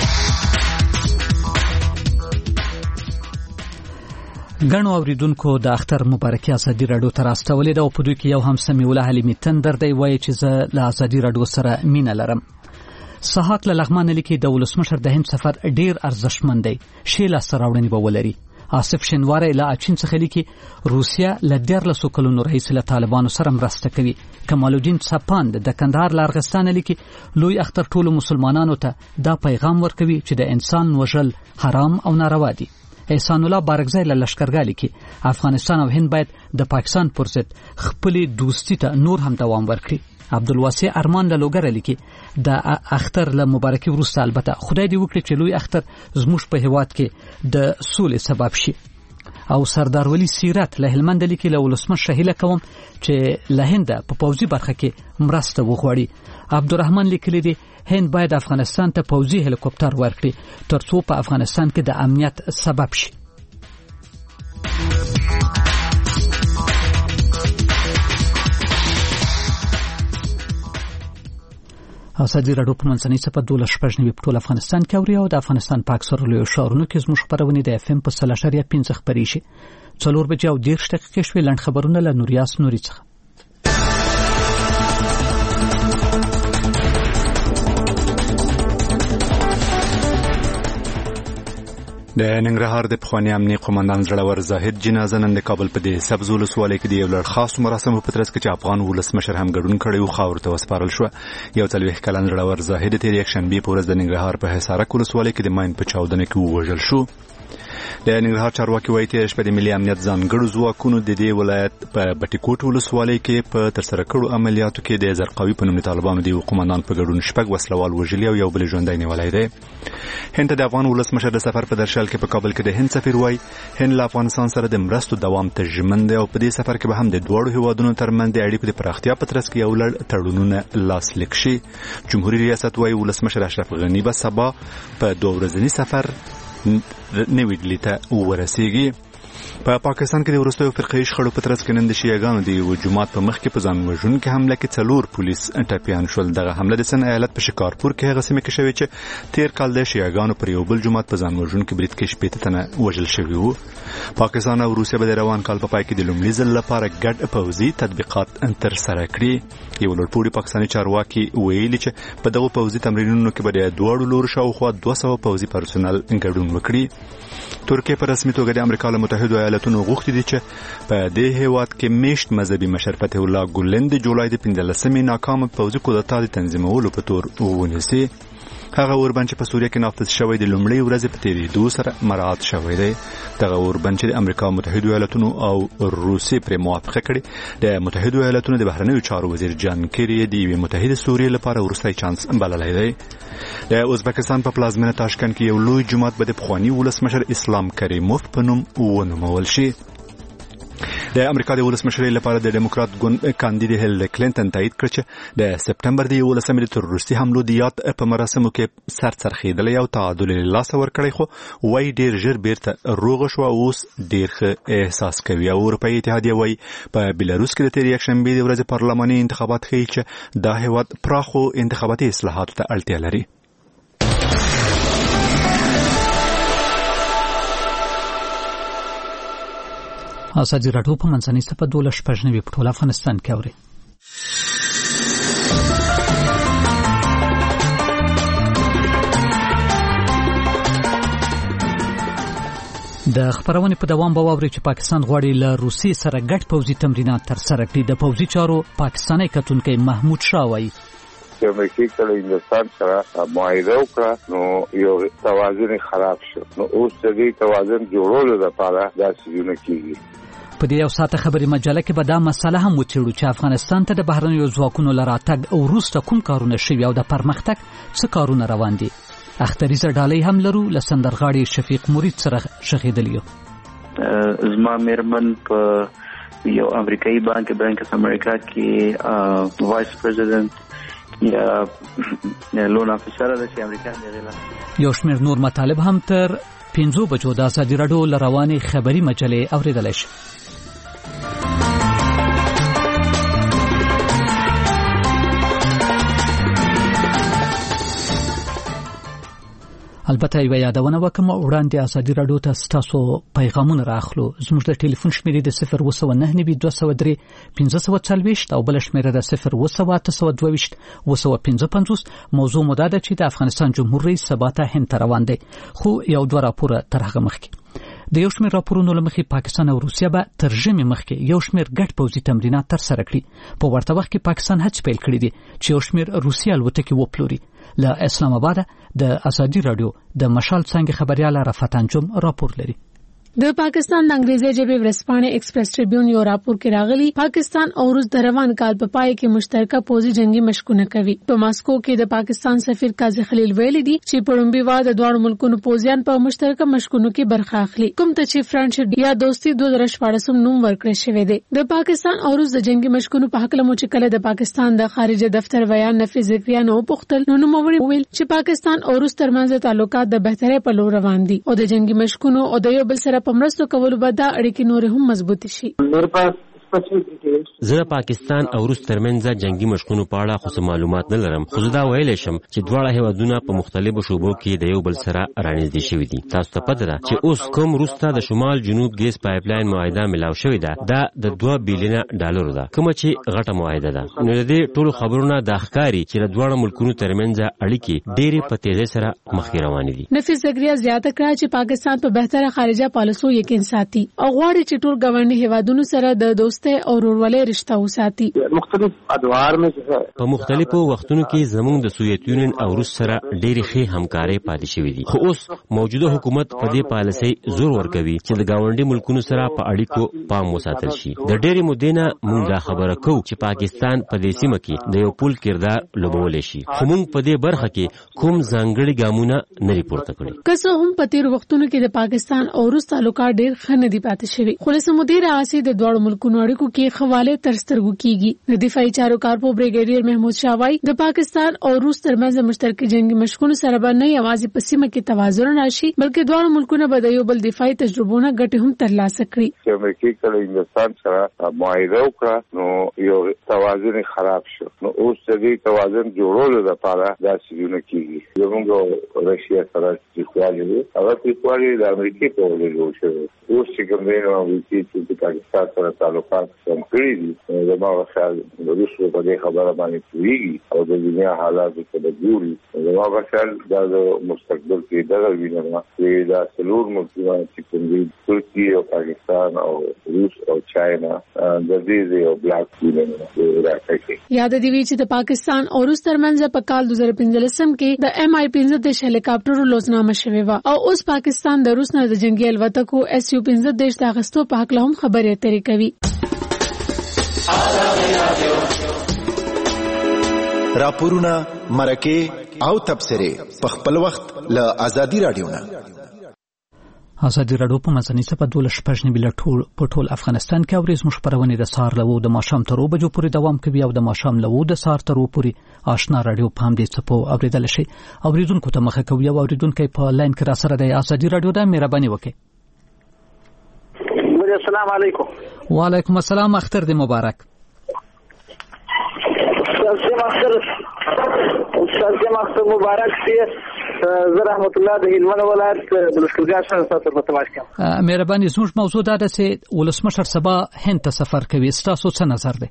ګڼو اوریدونکو د اختر مبارکي ازادي راډیو ته راستولې ده او په دوی کې یو هم سمیع الله حلیمي تندر دی، وایي چې زه له ازادي راډیو سره مینه لرم. سحاق له لغمانه لیکي د ولسمشر د هند سفر ډیر ارزښتمن دی، ښې لاسته راوړنې به ولري. آصف شینواری له اچین څخه لیکي روسیا له دیارلسو کلونو راهیسې له طالبانو سره مرسته کوي. کمال الدین څپاند د کندهار له ارغستانه لیکي لوی اختر ټولو مسلمانانو ته دا پیغام ورکوي چې د انسان وژل حرام او ناروا دي. احسان الله بارکزی له لشکرګاه کې افغانستان او هند باید د پاکستان پر ضد خپلې دوستي ته نور هم دوام ورکړي. عبدالواسع ارمان له لوګر لیکي د اختر له مبارکي وروسته البته خدای دې وکړي چې لوی اختر زموږ په هیواد کې د سولې سبب شي. او سردار ولی سیرت له هلمند لیکي له ولسمشر هیله کوم چې له هند په پوځي برخه کې مرسته وغواړي. عبدالرحمن لیکلی دی هند باید افغانستان ته پوځي هلیکوپټر ورکړي ترڅو په افغانستان کې د امنیت سبب شي. ازادي راډیو په منځنۍ صفحه دوله شپږ نوي په ټول افغانستان کې اوري او د افغانستان په اکثرو لویو ښارونو کې زموږ خبرونه د اف ام په سل اشاریه پنځه خپرې شي. څلور بجې او دېرش دقیقې شوې. لنډ خبرونه له نوریاس نوري څخه. د ننګرهار د پخوانی امنیه قومندان زړور زاهد جنازه نن د کابل په دې سبز ولسوالۍ کې د یو لړ خاص مراسمو په ترڅ کې چې افغان ولسمشر هم ګډون کړی او خاور ته وسپارل شو. یو څلوېښت کلن زړور زاهد تیر یکشنبه په ورځ د ننګرهار په حصارک ولسوالۍ کې د ماین په چاودنه کې ووژل شو. د ننګرهار چارواکي وایي چې شپه د ملي امنیت ځانګړو ځواکونو د دې ولایت په بټیکوټ ولسوالۍ کې په ترسره کړو عملیاتو کې د زرقاوي په نوم د طالبانو د قومندان په ګډون شپږ وسلوال وژلي او یو بل ژوندی نیولی دی. هند د افغان ولسمشر د سفر په درشل کې په کابل کې د هند سفیر وایي هند له افغانستان سره د مرستو دوام ته ژمن دی او په دې سفر کې به هم د دواړو هیوادونو ترمنځ د اړیکو د پراختیا په ترڅ کې یو لړ تړونونه لاسلیک شي. جمهوریت ریاست وایي ولسمشر اشرف غني به سبا په دوه ورځني سفر نوې ډیلي ته ورسیږي. په پاکستان کې د وروستیو فرقه‌ای شخړو په ترڅ کې نن د شیعاګانو د یو جماعت په مخ کې په ځان وژونکې حمله کې څلور پولیس ټپیان شول. دغه حمله د سن ایالت په شکارپور کې هغه سیمه کې شوې چې تیر کال د شیعاګانو پر یو بل جماعت په ځان وژونکې برید کې شپږ تنه وژل شوي وو. پاکستان او روسیه به د روان کال په پای کې د لومړي ځل لپاره ګډ پوځي تطبیقات ترسره کړي. یو لوړپوړي پاکستاني چارواکي ویلي چې په دغه پوځي تمرینونو کې به د دواړو لورو شاوخوا دوه سوه پوځي پرسونل ګډون وکړي. ترکیه په رسمي توګه د امریکا له متحده ایالاتونو غوښتي دي چې په دې هیواد کې میشت مذهبي مشر فتح الله ګولن د جولای د پنځلسمې ناکام پوځي کودتا د تنظیمولو په تور ونیسي. هغه اوربند چې په سوریه کې نافذ شوی د لومړۍ ورځې په تیریدو سره مراعات شوی دی. دغه اوربند چې د امریکا متحده ایالاتونو او روسیې پرې موافقه کړې. د متحده ایالاتونو د بهرنیو چارو وزیر جان کیری د یوې متحده سوریې لپاره وروستی چانس بللی دی. د ازبکستان په پلازمینه تاشکند کې یو لوی جومات به د پخواني ولسمشر اسلام کریموف په نوم ونومول شي. د امریکا د ولسمشرۍ لپاره د ډیموکرات ګوند کاندید هیلری کلینټن تایید کړ چې د سپټمبر د یولسمې د تروریستي حملو د یاد په مراسمو کې سر څرخېدلی او تعادل له لاسه ورکړی، خو وایي ډېر ژر بیرته روغه شوه او اوس ډېر ښه احساس کوي. او اروپایي اتحادیه وایي په بیلاروس کې د تېرې یکشنبې د ورځې پارلماني انتخابات ښیي چې دا هېواد پراخو انتخاباتي اصلاحاتو ته اړتیا لري. ازادي راډیو په منځنۍ صفحه دوله شپږ نوي په ټول افغانستان کې اوري. د خبرونې په دوام به واوري چې پاکستان غواړي له روسیې سره ګډ پوځي تمرینات ترسره کړي. د پوځي چارو پاکستاني کتونکی محمود شاه وایي چې امریکا کله هندوستان سره معاهده وکړه نو یو توازن خراب شو، نو اوس د دې توازن جوړولو لپاره دا څه کیږي. په دې یو ساعته خبري مجله کې به دا مسله هم وڅېړو چې افغانستان ته د بهرنیو ځواکونو له راتګ وروسته کوم کارونه شوي او د پرمختګ څه کارونه روان دي. اختریزه ډالۍ هم لرو له سندرغاړي شفیق مرید سره شخیدلی یو. زما میرمن په یو امریکایي بانک بانک اف امریکا کې وایس پریزیدنت یا لون افیسر د امریکا دی. یو شمېر نور مطالب هم تر پنځو بجو د ازادي راډیو له روانې خبري مجلې اورېدلی شي. البته یو یادونه وکم وړاندې ازادي راډیو ته تاسو پیغامونه راخلو. زموږ د ټلیفون شمیرې د صفر اووه سوه نهه نوي دوه سوه درې پنځه سوه څلوېښت او بل شمیره د صفر اووه سوه اته سوه دوه ویشت اووه سوه پنځه پنځوس. موضوع مو دا ده چې د افغانستان جمهور رئیس سبا ته هند ته روان دی، خو یو دوه راپوره تر هغه مخکې د یو شمېر راپورونو له مخې پاکستان او روسیه به تر ژمي مخکې یو شمېر ګډ پوځي تمرینات ترسره کړي. په ورته وخت کې پاکستان هڅې پیل کړي دي چې یو شمېر روسي الوتکې وپلوري. له اسلام آباد د ازادي راډیو د مشال څنګه خبريال رفعت انجم راپور لري. د پاکستان د انګریزي ژبې ورځپاڼې ایکسپریس ټریبیون یو راپور کې راغلی پاکستان او روس د روان کال په پای کې مشترکه پوځي جنگي مشقونه کوي. په ماسکو کې د پاکستان سفیر قاضي خلیل ویلي دي چې په لومړي وار د دوه ملکونو پوځیان په مشترکه مشقونو کې برخه اخلي. کوم ته چې فرانچ یا دوستي دوه هزار شپږ نوم ورکړی شوی دی. د پاکستان او روس د جنگي مشقونو په حق له مو چې کله د پاکستان د خارجه دفتر ویان نفیس زکریا نو پختل نو نو ویل چې پاکستان او روس ترمنځ تعلقات د بهترۍ په لور روان دي او د جنگي مشقونو او د یو بل سره په مرستو کولو به دا اړیکې نور هم مضبوط شي. زه د پاکستان او روس ترمنځ جنگي مشقونو په اړه خو معلومات نه لرم، خو زه دا ویلی شم چې دواړه هیوادونه په مختلفو شعبو کې د یو بل سره رانږدې شوي دي. تاسو ته پته ده چې اوس کوم روس ته د شمال جنوب ګیس پایپلاین معاهده ملاو شوې ده، دا د دوه بیلیونه ډالرو ده، کومه چې غټه معاهده ده. نو د دې ټولو خبرونه دا ښکاري چې د دواړو ملکونو ترمنځ اړیکې ډېرې په تیزۍ سره مخکې روانې دي. نفیس زکریا زیاته کړه چې پاکستان په بهتره خارجه پالیسو یقین ساتي او غواړي چې ټول ګاونډي هیوادونو سره د دوستۍ او ورورولۍ رشتہ وساتي. مختلف ادوار مې په مختلفو وختونو کې زموږ د سوویت یونین او روس سره ډېرې ښې همکارۍ پاتې شوې دي، خو اوس موجوده حکومت په دې پالیسۍ زور ورکوي چې د ګاونډي ملکونو سره په اړیکو پام وساتل شي. د ډېرې مودې نه موږ دا خبره کوو چې پاکستان په دې سیمه کې د یو پول کردار لوبولی شي، خو موږ په دې برخه کې کوم ځانګړي ګامونه نه دي پورته کړي. که څه هم په تېرو وختونو کې د پاکستان او روس تعلقات ډېر ښه نه دي پاتې شوي، خو له څه مودې راهیسې د دواړو ملکونو اړیکو کې خواله تر سترګو کیږي. د دفاعي چارو کارپو بریګیډیر محمود شاه وایي د پاکستان او روس ترمنځ مشترک جنگي مشقونو سره به نه یوازې په سیمه کې توازن راشي بلکې دواړو ملکونو به د یو بل دفاعي تجربونه ګټې هم ترلاسه کړي. چې امریکا کله هندوستان سره معاهده وکړه نو یو توازن خراب شو، نو اوس د دې توازن جوړولو لپاره دا څه کیږي. زموږ راشیا سره چې خواږه دي هغه چې خواږه د امریکا په وجه جوړ شوی. اوس چې کوم دی نو امریکا چې پاکستان سره تعلقات کم کړی دي، زما خیال د روسو په دې خبره باندې پوهیږي او د دنیا حالات څخه د ګوري. زما خیال دا د مستقبل کې دغه وینه چې دا څلور ملکونه چې کوم دي ترکیه او پاکستان او روس او چاینا د دې یو بلاک وینه راکړي. یاد دی چې د پاکستان او روس ترمنځ په کال دوه هزار پنځلسم کې د ایم آی پنځه د هلیکاپټرو لوزنامه شوې و او اوس پاکستان د روس نه د جنگي الوتکو اس یو پنځه د اغستو په حق له هم خبرې اترې کوي. راپورونه، مرکه او تبصره په خپل وخت له ازادي رادیو نه. ازادي رادیو په مزنی څخه په دوله شپږ نیمه ټول په ټول افغانستان کې اورېز مو خبرونه د سار له د ماشام تر وبجو پورې دوام کوي او د ماشام له د سار تر پورې آشنا رادیو په هم دې څپو اوریدل شي. اوریدونکو ته مخه کوي او اوریدونکو په لاین کې را سره د ازادي رادیو د مهرباني وکړي. السلام علیکم. وعلیکم السلام. اختر دې مبارک. استاد مختر مبارک سی زه رحمت الله د هلمند ولایت د لشکرګاه څخه تاسو ته تماس کوم. مهرباني زموږ موضوع دا ده چې ولسمشر سبا هند ته سفر کوي، تاسو څه نظر دی؟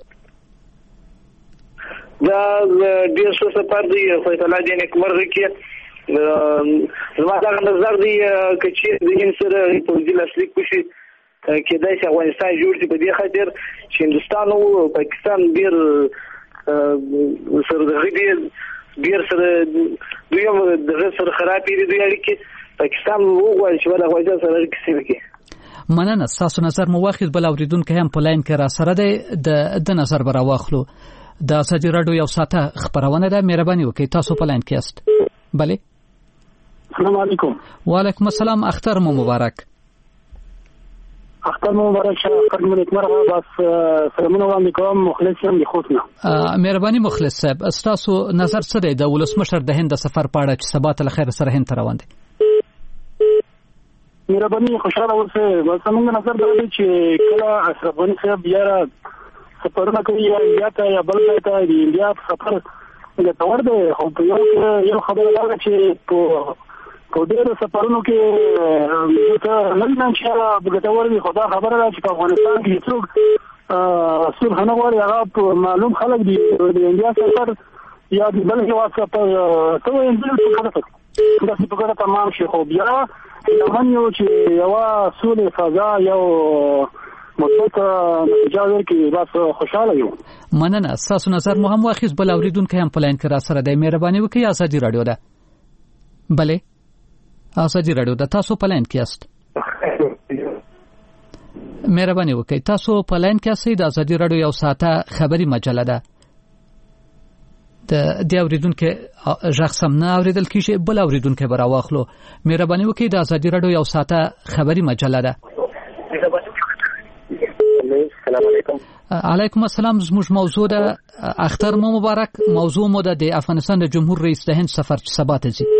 دا ډیر څه سفر دی فیصله دې نیکمرغه کې زما دا نظر دی چې د هند سره په دې لاسلیک کوشي کېدای شي افغانستان جوړ شي په دې خاطر چې هندستان او پاکستان ډیر سره د غږی ډیر سره دویم د سره خرابې دي دوی اړیکې پاکستان وګوري چې ولا غوښتل سره اړیکې وکړي. مننه. تاسو نظر مو واخیست بل اوریدونکو هم په لاین کې را سره دی د د نظر بر واخلو. د ازادي رادیو یو ساعته خبرونه ده، مهرباني وکړئ تاسو په لاین کې یاست. بله. السلام علیکم. وعلیکم السلام. اختر مو مبارک. اختر مبارک شه. اختر مو نیکمرغه. بس سلامونه وړاندې کوم. مخلص یم د خوښنه. مهرباني مخلص صاحب، تاسو نظر څه دی د ولسمشر د هند سفر په اړه چې سبا ته خیر سره هند روان دي؟ مهرباني خوشاله اوسئ. بس موږ نظر دا دی چې کله اشرف غني صاحب بیا سفرونه کوي یا ته یا بل ځای ته د انډیا سفر ګټور دی، خو په یو یو خبره دا ده چې په په ډېرو سفرونو کې ته نه وینم چې ګټور وي، خو دا خبره ده چې په افغانستان کې څوک صلح نه غواړي هغه معلوم خلک دي د انډیا سفر یا د بل هېواد سفر ته وایم بل څه کړه داسې په ګټه تمام شي. خو بیا لمن یو چې یوه سولې فضا یو مثبت نتیجه ورکړي بس خوشحاله یو. مننه. ستاسو نظر مو هم واخیست بل اوریدونکی هم په لاین کې را سره دی. مهرباني وکړئ. ازادي رادیو ده. بله ازادي رادیو ده. تاسو په لاین کې یاست. مهرباني وکړئ تاسو په لاین کې اسئ د ازادي رادیو یو ساعته خبری مجله ده د د اوریدونکو ژغ سم نه اوریدل کیږي بل اوریدونکو برا واخلو مهرباني وکړئ د ازادي رادیو یو ساعته خبری مجله ده السلام علیکم علیکم السلام زموږ موضوع ده اختر مو مبارک موضوع مو ده د افغانستان د جمهور رئیس د هند سفر سبا ته ځي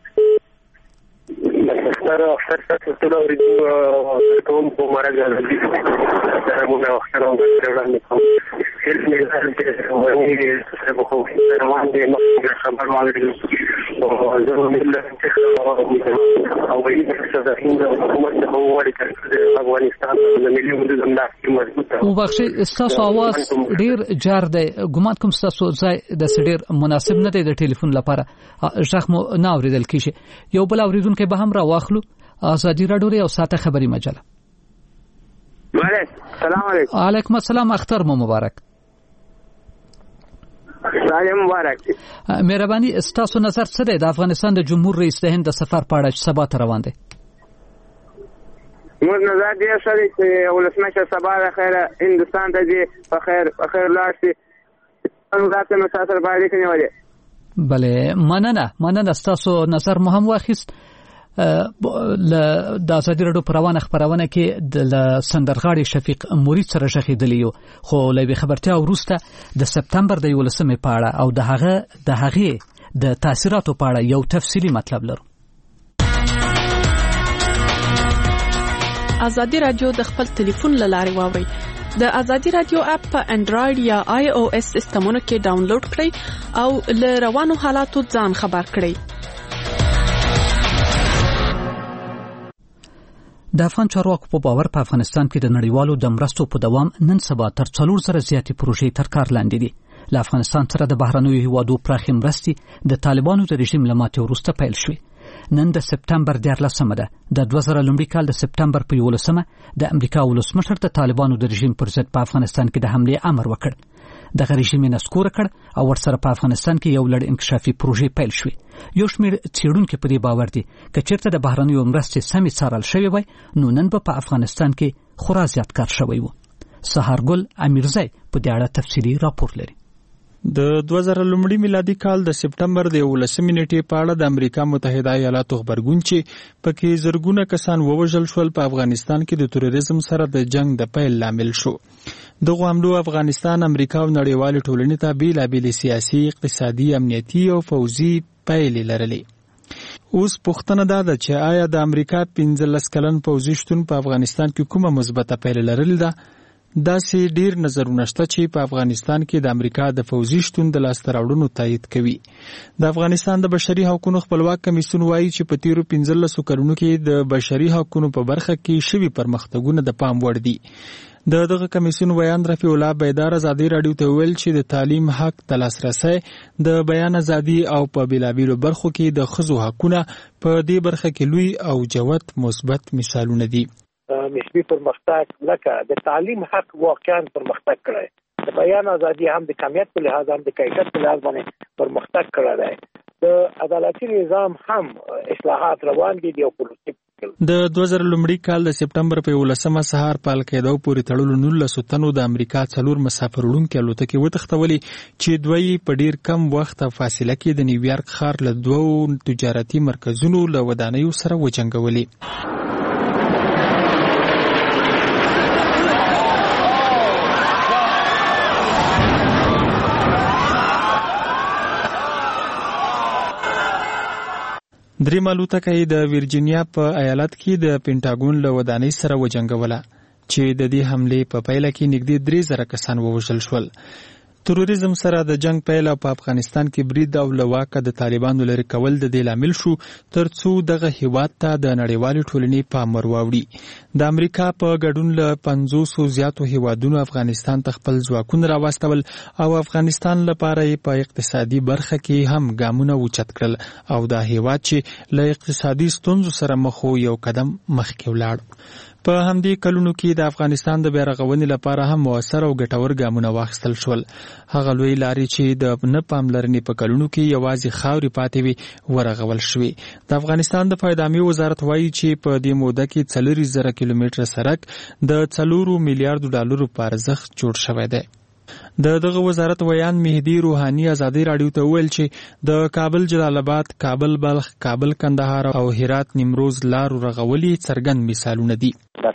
اختر اختر ټول اوریدو کوم په مرګ راځي دا موږ اختر او وړاندې کوم هیڅ نه لري چې ونی سره په روان دي نو خبر واوري او زه مې له او وایي چې دا هند حکومت د هواري د افغانستان د ملي وجود امنیت مضبوطه او بخښي تاسو आवाज ډیر جار دی ګومان کوم تاسو ځای د سډیر مناسب نه دی د ټلیفون لپاره ژغ مو نه اوریدل کیږي یو بل اوریدونکو به هم را واخلو ازادي رادیو یو ساعته خبری مجله السلام علیکم علیکم السلام اختر مو مبارک سلام مبارک مهرباني تاسو نظر څه دی د افغانستان د جمهور رئیس د هند د سفر په اړه سبا ته روان دی موږ نظر دی چې ولسمشر سبا د خیر هندستان ته دی په خیر په خیر لاړ شي نو راته نو تاسو باندې کني وله بله مننه مننه تاسو نظر مو هم واخیست د ازادي رادیو پروانه خبرونه کې د سندرغاړي شفیق مرید سره شخیدلی خو لوي خبرته وروسته د سپتمبر د یولسمې په اړه او د هغه د هغه د تاثیراتو په اړه یو تفصیلی مطلب لرو ازادي رادیو د خپل ټلیفون لاري واوري د ازادي رادیو اپ په انډراید یا آی او اس سیستمونو کې ډاونلوډ کړئ او له روانو حالاتو ځان خبر کړئ د افغان چارواکو په باور په افغانستان کې د نړیوالو د مرستو په دوام نن سبا تر څلور زره زیاتې پروژې تر کار لاندې دي له افغانستان سره د بهرنیو هیوادو پراخې مرستې د طالبانو د رژیم له ماتې وروسته پیل شوې نن د سپتمبر دیارلسمه ده د دوه زره لومړي کال د سپتمبر په یولسمه د امریکا ولسمشر د طالبانو د رژیم پر ضد په افغانستان کې د حمله امر وکړ د رژیم نسکور کړ او ورسره په افغانستان کې یو لړ انکشافي پروژې پیل شوې یو شمېر څېړونکو په دې باور دي چې چیرته د بهرنیو مرستې سمې څارل شوې وای نو نن به په افغانستان کې خورا زیات کار شوی و سهارګل امیرزی په دې اړه تفصیلي راپور لري د دوه زره لومړي میلادي کال د سپتمبر د یولسمې نیټې په اړه د امریکا متحده ایالاتو خبرګون چې پکې زرګونه کسان ووژل شول په افغانستان کې د تروریزم سره د جنگ د پیل لامل شو دغه حملو افغانستان امریکا او نړیوال ټولنې ته بیلابېل سیاسي اقتصادي امنیتي او فوزي پایلې لرلې اوس پوښتنه دا ده چې آیا د امریکا پنځلس کلن پوځي شتون په افغانستان کې کومه مثبته پایله لرلې ده داسې ډیر نظرونه شته چې په افغانستان کې د امریکا د فوځي شتون د لاسته راوړنو تایید کوي د افغانستان د بشري حقوقو خپلواک کمیسیون وایي چې په تیرو پنځلسو کلونو کې د بشري حقوقو په برخه کې شوي پرمختګونه د پام وړ دي د دغه کمیسیون ویان رفیع الله بیدار ازادي رادیو ته ویل چې د تعلیم حق د لاسرسي د بیان ازادي او په بیلابیلو برخو کې د ښځو حقونه په دې برخه کې لوی او جوت مثبت مثالونه دي نسبی پرمختګ لکه د تعلیم حق واقعا پرمختګ کړی د بیان ازادي هم د کمیت په لحاظ هم د کیفیت په لحاظ باندې پرمختګ کړی دی د عدالتي نظام هم اصلاحات روان دي او پروسې د دوه زره لومړي کال د سپتمبر په یولسمه سهار په القاعده پورې تړلو نولس تنو د امریکا څلور مسافر وړونکي الوتکې وتښتولې چې دوی په ډیر کم وخت او فاصله کې د نیویارک ښار له دوو تجارتي مرکزونو له ودانیو سره وجنګولې درې الوتکه د ویرجینیا په ایالت کې د پینټاګون له ودانۍ سره وجنګوله چې د دې حملې په پیله کې نږدې درې زره کسان ووژل شول تروریزم سره د جنگ پیل په افغانستان کې برید او لواکه د طالبانو لري کول د دې لامل شو ترڅو دغه هیواد ته د نړیوال ټولنې پام ورواوړي د امریکا په ګډون له پنځوس زیاتو هیوادونو افغانستان ته خپل ځواکونه راوستل او افغانستان لپاره په اقتصادي برخه کې هم ګامونه اوچت کړل او دا هیواد چې له اقتصادي ستونزو سره مخ یو قدم مخکې ولاړ په همدې کلونو کې د افغانستان د بیارغونې لپاره هم موثر او ګټور ګامونه واخیستل شول. هغه لوی لارې چې د نه پاملرنې په کلونو کې یوازې خاورې پاتې وي ورغول شوې. د افغانستان د فایدامي وزارت وایي چې په دې موده کې څلور زره کیلومتره سړک د څلورو میلیارډو ډالرو په ارزښت جوړ شوی دی. د دغه وزارت ویان مهدی روحانی ازادي رادیو ته ویل چې د کابل جلال آباد، کابل بلخ، کابل کندهار او هرات نیمروز لارو رغولي څرګند مثالونه دي.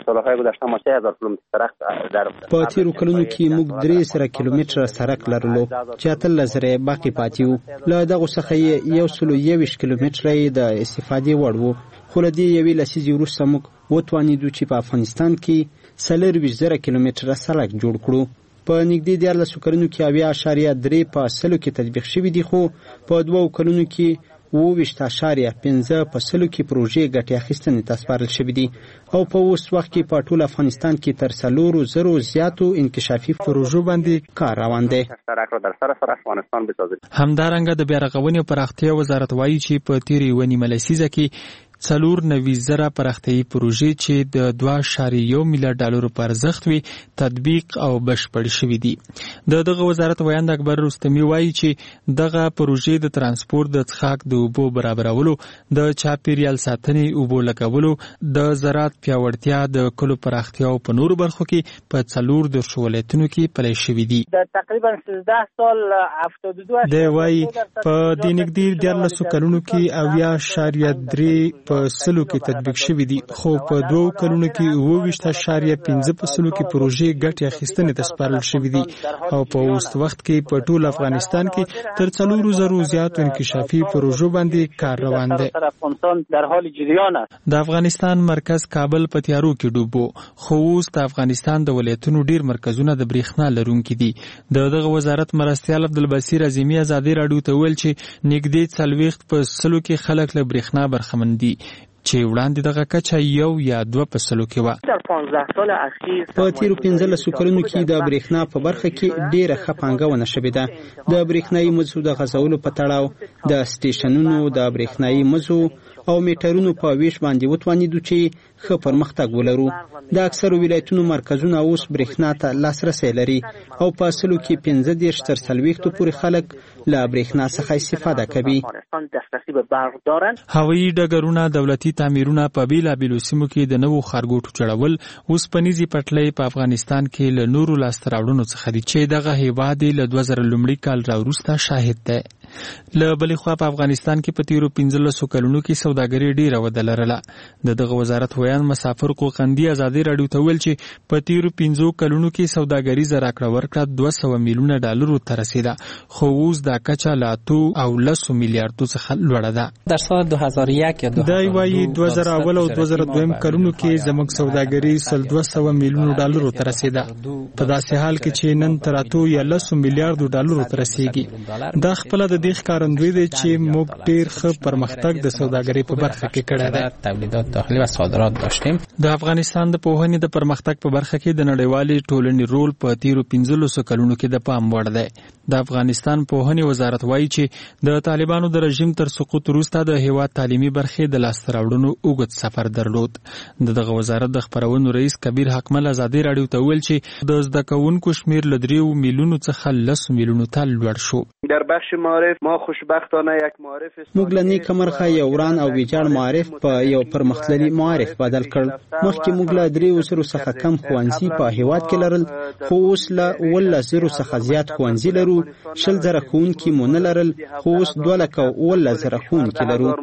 په تیرو کلونو کې موږ درې سره کیلومتره سړک لرلو چې اتلس زره باقي پاتې وو. له دغه څخه یو سلو یویشت کیلومتره د استفادې وړ وو، خو له دې یوې لسیزې وروسته موږ وتوانېدو چې په افغانستان کې څلورویشت زره کیلومتره سړک جوړ کړو. په نږدې دیارلسو کلونو کې اویا اشاریه درې په سلو کې تطبیق شوي دي، خو په دوو کلونو کې اووه ویشت اشاریه پنځه په سلو کې پروژې ګټې اخیستنې ته سپارل شوي دي او په اوس وخت کې په ټول افغانستان کې تر څلورو زرو زیاتو انکشافي پروژو باندې کار روان دی. همدارنګه د بیارغونې او پراختیا وزارت وایي چې په تیرې یوه نیمه لسیزه کې څلور نوي زره پراختیایي پروژې چې د دوه اعشاریه یو میلیارډ ډالرو په ارزښت وي تطبیق او بشپړ شوي دي. د دغه وزارت ویاند اکبر رستمي وایي چې دغه پروژې د ترانسپورت، د څښاک د اوبو برابرولو، د چاپیریال ساتنې، اوبو لګولو، د زراعت پیاوړتیا، د کلو پراختیا او په نورو برخو کې په څلور دېرشو ولایتونو کې پلي شوي دي. تقریبا سیزده سال هفتاد و دو دی وایي په دې نږدې دیارلسو کلونو کې اویا اشاریه درې په سلو کې تطبیق شوي دي، خو په دوو کلونو کې اووه ویشت اشاریه پنځه په سلو کې پروژې ګټې اخیستنې ته سپارل شوي دي او په اوس وخت کې په ټول افغانستان کې تر څلورو زرو زیاتو انکشافي پروژو باندې کار روان دی. د افغانستان مرکز کابل په تیارو کې ډوب و، خو اوس د افغانستان د ولایتونو ډیر مرکزونه د برېښنا لرونکي دي. د دغه وزارت مرستیال عبدالبصیر عظیمي ازادي راډیو ته ویل چې نږدې څلوېښت په سلو کې خلک له برېښنا برخمن دي چې وړاندې دغه کچه یو یا دوه په سلو کې وه. په تیرو پنځلسو کلونو کې د برېښنا په برخه کې ډېره ښه پانګونه شوې ده. د برېښنایي مزو د غځولو په تړاو د سټیشنونو د برېښنایي مزو او میټرونو په ویش باندې وتوانېدو چې ښه پرمختګ ولرو. د اکثرو ولایتونو مرکزونه اوس برېښنا ته لاسرسی لري او په سلو کې پنځه دېرش تر څلوېښتو پورې خلک له برېښنا څخه استفاده کوي. هوایي ډګرونه، دولتي تعمیرونه، په بیلابیلو سیمو کې د نوو ښارګوټو جوړول، اوسپنیزې پټلۍ په افغانستان کې له نورو لاسته راوړنو څخه دي چې دغه هیواد یې له دوه زره لومړي کال راوروسته شاهد دی. له بلې خوا په افغانستان کې په تیرو پنځلسو کلونو کې سوداګري ډیره وده لرله. د دغه وزارت ویان مسافر قوقندي ازادي راډیو ته ویل چې په تیرو پنځو کلونو کې سوداګریزه راکړه ورکړه دوه سوه میلیونه ډالرو ته رسیده، خو اوس دا کچه له اتو او لسو میلیارډو څخه لوړه ده. در سال دو هزار و یک دی وایي دوه زره اول او دوه زره دویم کلونو کې زموږ سوداګري سل دوه سوه میلیونو ډالرو ته رسیده، په داسې حال کې چې نن تر اتو یا لسو میلیارډو ډالرو ته رسیږي. دا خپله د دې ښکارندوی دی چې موږ ډېر ښه پرمختګ د سوداګرۍ په برخه کې کړی دی. تولیدات داخلي و صادرات داشتیم. د افغانستان د پوهنې د پرمختګ په برخه کې د نړیوالې ټولنې رول په تیرو پنځلسو کلونو کې د پام وړ دی. د افغانستان پوهنې وزارت وایي چې د طالبانو د رژیم تر سقوط وروسته د هیواد تعلیمي برخې د لاسته راوړنو اوږد سفر درلود. د دغه وزارت د خپرونو رئیس کبیر حکمل ازادي راډیو ته ویل چې د زده کوونکو شمیر له دریو میلیونو څخه لسو میلیونو ته لوړ شو. در بخش معارف ما خوشبختانه یک معارف موږ له نیکه مرخه یو وران او ویجاړ معارف په یو پرمختللي معارف بدل کړ. مخکې موږ له دریو زرو څخه کم ښوونځي په هیواد کې لرل، خو اوس له اوولس زرو څخه زیات ښوونځي لرو. شل زره ښوونکي مو نه لرل، خو اوس دوه لکه اوولس زره ښوونکي لرو.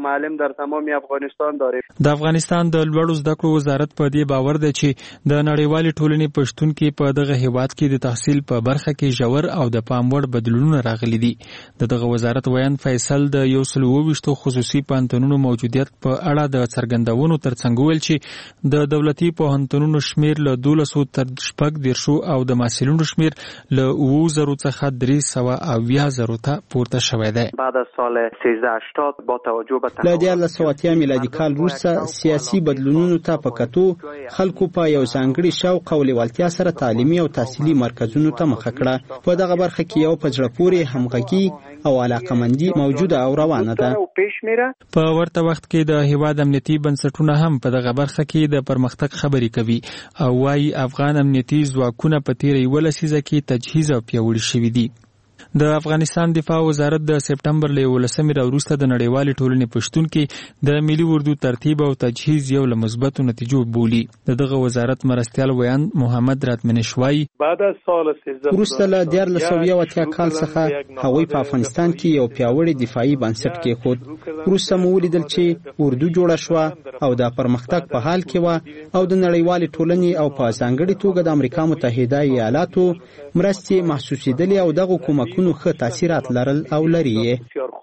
د افغانستان د لوړو زده کړو وزارت په دې باور دی چې د نړیوالې ټولنې پښتون کې په دغه هیواد کې د تحصیل په برخه کې ژور او د پام وړ بدلونونه راغلي دي. د دغه وزارت ویان فیصل د یو سل اووه ویشتو خصوصي پوهنتونونو موجودیت په اړه د څرګندونو ترڅنګ ویل چې د دولتي پوهنتونونو شمیر له دولسو تر شپږ دېرشو او د محصلینو شمیر له اووه زرو څخه درې سوه اویا زرو ته پورته شوی دی. بعد از سال سیزده هشتاد با توجه به له دیارلس سوه اتیا میلادي کال وروسته سیاسي بدلونونو ته په کتو خلکو په یو ځانګړي شوق او لیوالتیا سره تعلیمي او تحصیلي مرکزونو ته مخه کړه. په دغه برخه کې یو په زړه پورې همغږي او علاقمندي موجوده او روانه ده. په ورته وخت کې د هیواد امنیتي بنسټونه هم په دغه برخه کې د پرمختګ خبرې کوي او وايي افغان امنیتي ځواکونه په تیر یو لسیزه کې تجهیز او پیاوړي شوي دي. د افغانستان دفاع وزارت د سپټمبر له ولسمې راوروسته د نړیوالې ټولنې په شتون کې د ملي اردو ترتیب او تجهیز یو له مثبتو نتیجو بولي. دغه وزارت مرستیال ویان محمد راتمنش وایي وروسته له دیارلس سوه یو اتیا کال څخه هغوی په افغانستان کې یو پیاوړی دفاعي بنسټ کېښود. وروسته مو ولیدل چې اردو جوړه شوه او د پرمختګ په حال کې وه او د نړیوالې ټولنې او په ځانګړې توګه د امریکا متحده ایالاتو مرستې محسوسېدلې او دغه کومکونه ښه تاثیرات لرل او لري.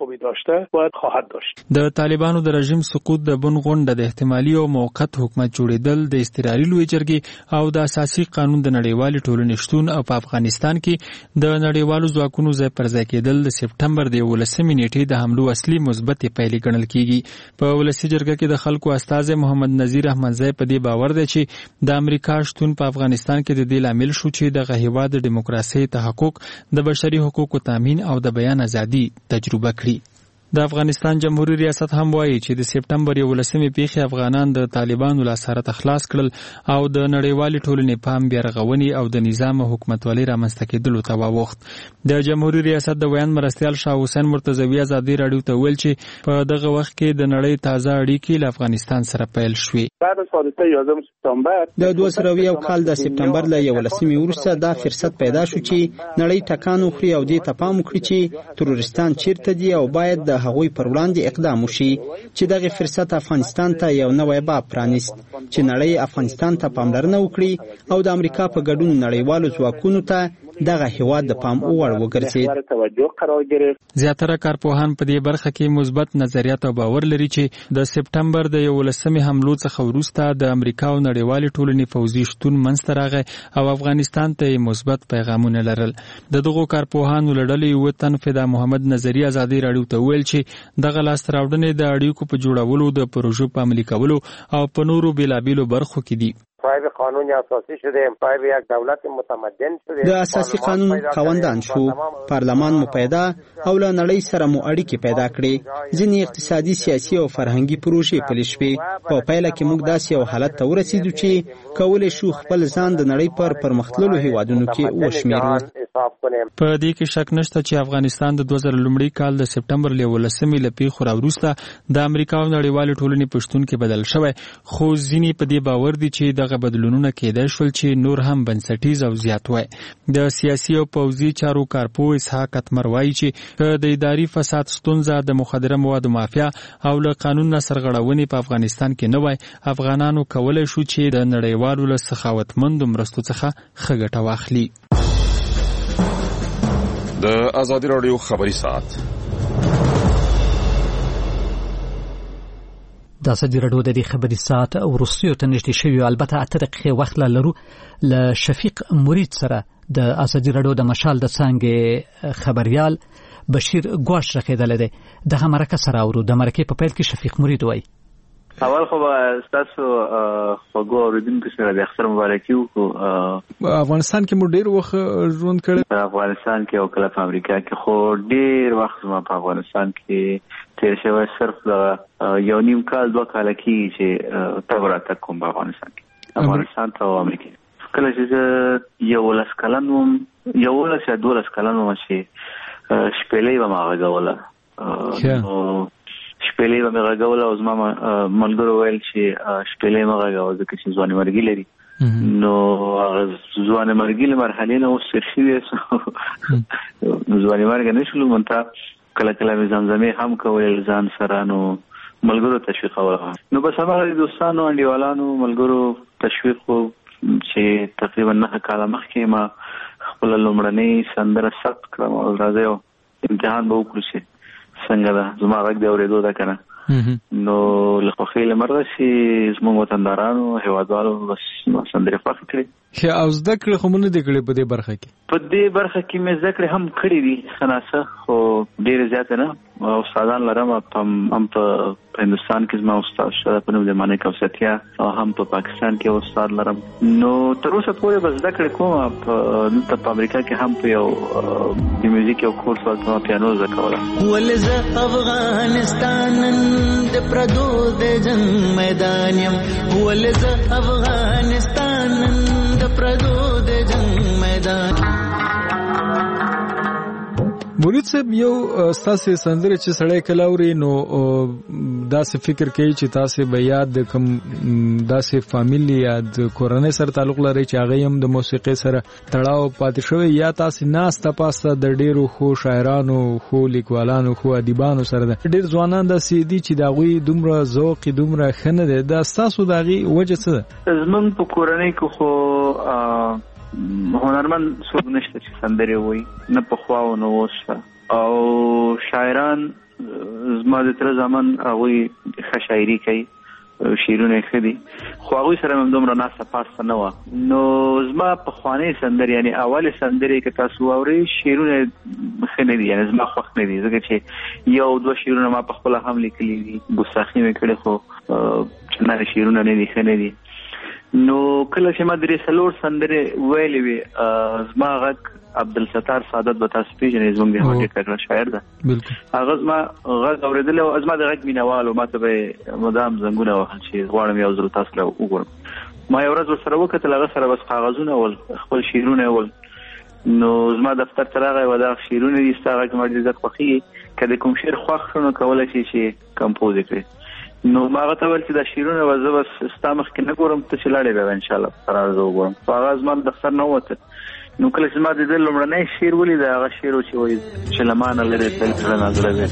د طالبانو د رژیم سقوط د بن غونډه د احتمالي او موقت حکومت جوړېدل د استراري لوی جرګې او د اساسي قانون د نړیوالې ټولنې شتون او په افغانستان کې د نړیوالو ځواکونو ځای پر ځای کېدل د سپټمبر د ولسمې نیټې د حملو اصلي مثبتې پایلې ګڼل کېږي. په ولسي جرګه کې د خلکو استازی محمد نذیر احمدزی په دې باور دی چې د امریکا شتون په افغانستان کې د دې لامل شو چې دغه هیواد د دیموکراسۍ تحقق، د بشري حقوقو تامین او د بیان ازادي تجربه کړي. د افغانستان جمهوریت ریاست هم وایي چې د سپټمبر یولسمې پیښې افغانان د طالبانو له اسارته خلاص کړل او د نړیوالې ټولنې پام بیا رغونې او د نظام حکومتولۍ رامنځته کېدلو ته واوښت. د جمهوریت ریاست د بیان مرستیال شاه حسین مرتضوي ازادي راډیو ته ویل چې په دغه وخت کې د نړۍ تازه اړیکې له افغانستان سره پیل شوې. د دوه زره یو کال د سپټمبر له یولسمې وروسته دا فرصت پیدا شو چې نړۍ ټکان وخوري او دې ته پام وکړي چې تروریستان چیرته دي او باید د هغوی پر وړاندې اقدام وشي چې دغه فرصت افغانستان ته یو نوی باب پرانیست چې نړۍ افغانستان ته پاملرنه وکړي او د امریکا په ګډون نړیوالو ځواکونو ته دغه هیواد د پام وړ وګرځید. زیاتره کارپوهان په دې برخه کې مثبت نظریات او باور لري چې د سپټمبر د یولسمې حملو څخه وروسته د امریکا او نړیوالې ټولنې پوځي شتون منځته راغی او افغانستان ته مثبت پیغامونه لرل. د دغو کارپوهانو له ډلې یو تن فدا محمد نظري ازادي راډیو ته ویل چې دغه لاسته راوړنې د اړیکو په جوړولو، د پروژو په عملي کولو او په نورو بیلابیلو برخو کې دي. قانون اساسی شدیم، پای به یک دولت متمدن شدیم، د اساسي قانون خواندان شو، پارلمان مو پیدا او له نړۍ سره مو اړیکې پیدا کړې. ځینې اقتصادي، سیاسي او فرهنګي پروژې پیل شوې. په پایله کې موږ داسې یو حالت ته ورسېدو چې کولی شو خپل ځان د نړۍ پر پرمختللو هیوادونو کې وشمېرو. په دې کې شک نشته چې افغانستان د دوه زره لومړي کال د سپټمبر له ولسمې له پیښو راوروسته د امریکا او نړیوالې ټولنې په شتون کې بدل شوی، خو ځینې په دې باور دي چې دغه بدلونونه کېدای شول چې نور هم بنسټیز او زیات وای. د سیاسي او پوځي چارو کارپوه اسحاق اتمر وایي چې د اداري فساد ستونزه، د مخدره موادو مافیا او له قانون نه سرغړونې په افغانستان کې نه وای، افغانانو کولای شو چې د نړیوالو له سخاوتمندو مرستو څخه ښه ګټه واخلي. د ازادي راډیو خبري ساعت د ازادي راډیو د دې خبري ساعت وروستیو ته نږدې شوي، البته اته دقیقې وخت لرو. له شفیق مرید سره د ازادي راډیو د مشال د څانګې خبريال بشیر ګواش راخېدل دي. دغه مرکه سره اورو. د مرکه په پیل کې شفیق مرید وایي: اول خو تاسو خوږو اوریدونکو سره د اختر مبارکي وکړو. افغانستان کې مو ډیر وخت ژوند کړی. په افغانستان کې او کله په امریکا کې خو ډیر وخت ما په افغانستان کې تیر شوی. صرف د یو نیم کال دوه کال کې چې تګ راتګ کوم په افغانستان کې افغانستان ته او امریکا. کله چې یو لاس کلن وم، یو لاس یا دوه لاس کلن وم چې شپېلې به ما غږوله. شپېلې به مې غږوله او زما ملګرو ویل چې شپېلې مه غږوه ځکه چې ځواني مرګي لري. نو هغه ځواني مرګي له مرحلې نه اوس تېر شوي، نو ځواني مرګ نه شولو. منتها کله کله مې زمزمې هم کولې ځان سره، نو ملګرو تشویقوله. نو بس هماغه دوستانو، انډیوالانو، ملګرو تشویق چې تقریبا نهه کاله مخکې ما خپله لومړنۍ سندره ثبت کړم او راځئ امتحان به وکړو چې څنګه ده زما غږ د اورېدو ده که نه. نو له خوښۍ له مرغه چې زموږ وطندارانو، هېوادوالو بس سندرې خوښې کړې. او زده کړې خو مو نه دي کړې په دې برخه کې؟ په دې برخه کې مې زده کړې هم کړې دي ښه ناڅه، خو ډېرې زیاتې نه. استادان لرم هم په هندستان کې زما استاد شته په نوم د مانیک اوساتیا او هم په پاکستان کې استاد لرم. نو تر اوسه پورې بس زده کړې کوم په په امریکا کې هم په یو د میوزیک یو کورس ورته پیانو زده کوله. ولزه افغانستان د پردو د جنگ میدان يم ولزه افغانستان د پردو د جنگ میدان. مرید صاحب یو ستاسو سندره چې سړی کلاوري نو داسې فکر کوي چې تاسو به یاد د کوم داسې فامیلی یا د کورنۍ سره تعلق لري چې هغه هم د موسیقي سره تړاو پاتې شوی یا تاسو ناسته پاسته د ډیرو خو شاعرانو خو لیکوالانو خو ادیبانو سره د ډیر ځوانان د سیدی چې داوی دومره ذوق دومره خنه ده د تاسو دغه وجه څه ده؟ زمون په کورنۍ کې خو هنرمند څوک نشته چې سندرې وایي نه پخوا او نه اوس او شاعران زما د تر زمان هغوی ښه شاعري کوي شعرونه ښه دي خو هغوی سره هم دومره ناسته پاسته نه وه. نو زما پخوانۍ سندرې یعنې اولې سندرې که تاسو واورئ شعرونه ښه نه دي یعنې زما خوښ نه دي ځکه چې یو دوه شعرونه ما پخپله هم لیکلي دي ګستاخي مې کړې خو چندانې شعرونه نه دي ښه نه دي. نو کله چې ما درې څلور سندرې ویلې وي زما غږ عبدالستار سعادت به تاسو پیژنئ زموږ د هغه ټیکټر شاعر ده هغه زما غږ اورېدلی او زما د غږ مینهوال و ما ته به یې مدام زنګونه وهل چې غواړم یو ځل تاسو له وګورم. ما یو ورځ ورسره وکتل هغه سره بس کاغذونه ول خپل شعرونه ول نو زما دفتر ته راغی و دا شعرونه دي ستا غږ ما ډېر زیات خوښېږي که د کوم شعر خوښ شو نو کولی شي چې کمپوز یې کړې. نو ما هغه ته ویل چې دا شعرونه به زه بس ستا مخکې نه ګورم ته چې لاړې بیا به انشاءالله سره زه وګورم. خو هغه زما د دفتر نه ووتل نو کله چې ما د ده لومړنی شعر ولید هغه شعر و چې وایي چې له ما نه لرې تل زړه نازړه دی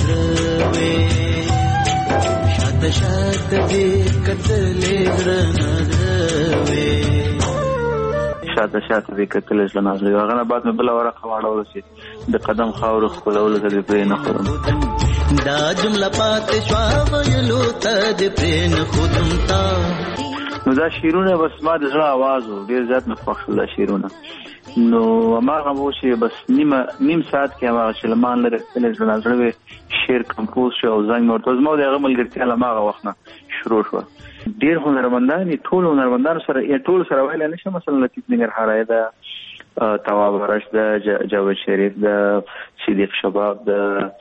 شاته شاته دې کتلې زړه نازړه شاته شاته دې کتلې زړه نازړه هغه نه بعد مې بله ورقه واړوله چې د قدم خاورو ښکلولو ته دې پرې نه خورم دا جمله پاتې شوه ویلو ته دې پرې نه ښودم تا. نو دا شعرونه بس ما د زړه اواز و ډېر زیات مې خوښ شول دا شعرونه. نو هماغه و چې بس نیمه نیم ساعت کې هماغه چې له ما نه لرې تللی زړه نازړه وې شعر کمپوز شو او زنګ مې ورته زما د هغه ملګرتیا له هماغه وخت نه شروع شوه. ډېر هنرمندان یې ټولو هنرمندانو سره یا ټولو سره ویلی نه شم مثلا لطیف ننګرهاری ده تواب هرش ده جاوید شریف ده صدیق شباب ده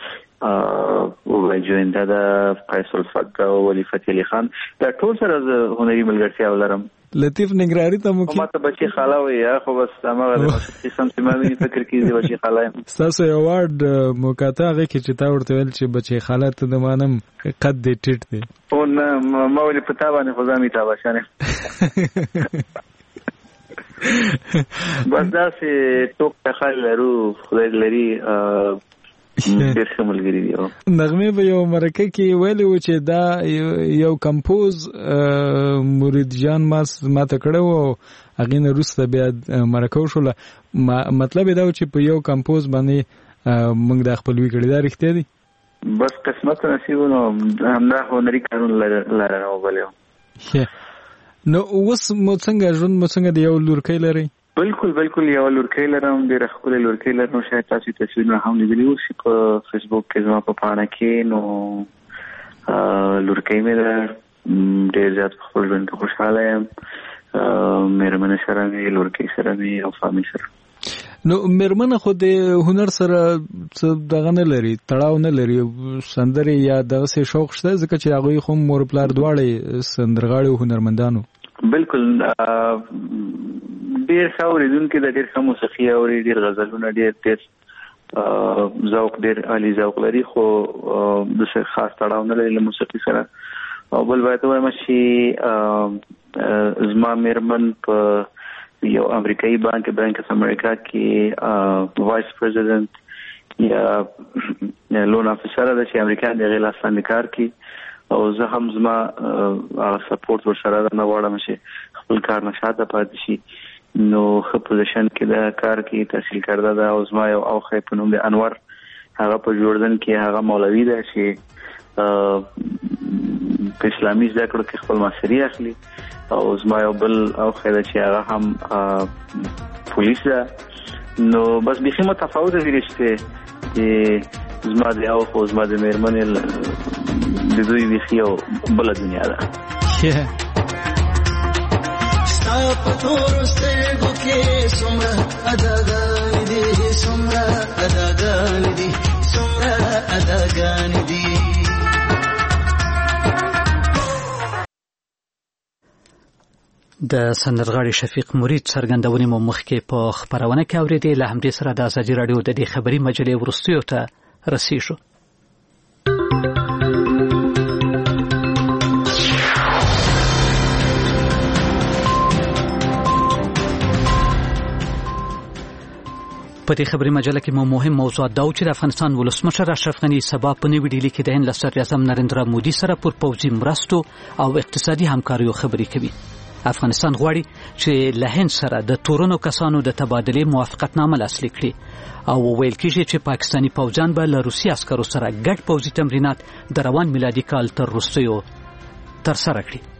او جوینده ده قیس الفت ده او ولی فتح علی خان دا ټول سره هنري ملګرتیا ولرم. لطیف ننګرهاري ته مو ما ته بچي خاله وي یا خو بس هماغه د موسیقي سم چې ما ویني فکر کېږي بچي خاله یم. ستاسو یو وارډ مکاته هغې کې چې تا ورته ویل چې بچي خاله ته د مانم قد دی ټیټ دی او نه ما ولې په تا باندې خو ځان مې تاباشانې بس داسې ټوک ټخل لرو خدای لري ډېر ښه ملګري دي. نغمې به یو مرکه کې ویلي و چې دا یو کمپوز مرید جان ما ته کړی و او هغې نه وروسته بیا مرکه وشوله مطلب یې دا و چې په یو کمپوز باندې موږ دا خپلوي کړې دا رښتیا دي؟ بس قسمت نصیب نو همدا هنري کارونه لرنه وبلې نو اوس مو څنګه ژوند مو څنګه د یو لورکۍ لرئ؟ بالکل بالکل یو لورکۍ لرم ډېره ښکلې لورکۍ لرم شاید تاسو تصویرونه هم لیدلي اوسي په فیسبوک کې زما په پاڼه کې نو لورکۍ مې ده ډېر زیات په خپل ژوند کې خوشحاله یم مېرمنې سره مې لورکۍ سره مې او فامیل سره. نو مېرمنه خو د هنر سره څه دغه نه لري تړاو نه لري سندرې یا دغسې شوق شته ځکه چې هغوی خو مور پلار دواړه سندرغاړي او هنرمندانو بالکل ډېر ښه اورېدونکي ده ډېر ښه موسیقي اوري ډېر غزلونه ډېر ډېر ذوق ډېر عالي ذوق لري خو داسې خاص تړاو نه لري له موسیقي سره. او بل باید ووایم چې زما مېرمن په یو امریکایي بانک بانک اف امریکا کې وایس پریزیډنټ یا لون افیسر ده چې امریکا د هغې لاس باندې کار کوي او زه هم زما سپورټ ورسره ده نه غواړم چې خپل کار نه شاته پاتې شي نو ښه پوزیشن کې ده کار کوي تحصیل کرده ده او زما یو اوښی په نوم د انور هغه په جوړدن کې هغه مولوي ده چې په اسلامي زده کړو کې خپل ماستري اخلي او زما یو بل اوښی ده چې هغه هم پولیس ده نو بس بیخي متفاوته دي رشتې چې زما د یو خو زما د مېرمنې د دوی ویښي او بله دنیا ده. ستا په تورو سترګو کې څومره اداګانې دي، څومره اداګانې دي، څومره اداګانې دي. د سندرغاړي شفیق مرید څرګندونې مو مخکې په خبرونه کې اورېدې. له همدې سره د ازادي راډیو د دې خبري مجلې وروستیو ته رسیږو. په دې خبري مجله کې مو مهم موضوع دا چې د افغانستان ولسمشر اشرف غني سبا په نوې ډیلي کې د هند له صدر اعظم نریندرا مودي سره پر پوځي مرستو او اقتصادي همکاریو خبرې کوي. افغانستان غواړي چې له هند سره د تورنو کسانو د تبادلې موافقتنامه لاسلیک کړي او ویل کېږي چې پاکستاني پوځیان به له روسي عسکرو سره ګډ پوځي تمرینات د روان میلادي کال تر وروستیو ترسره کړي.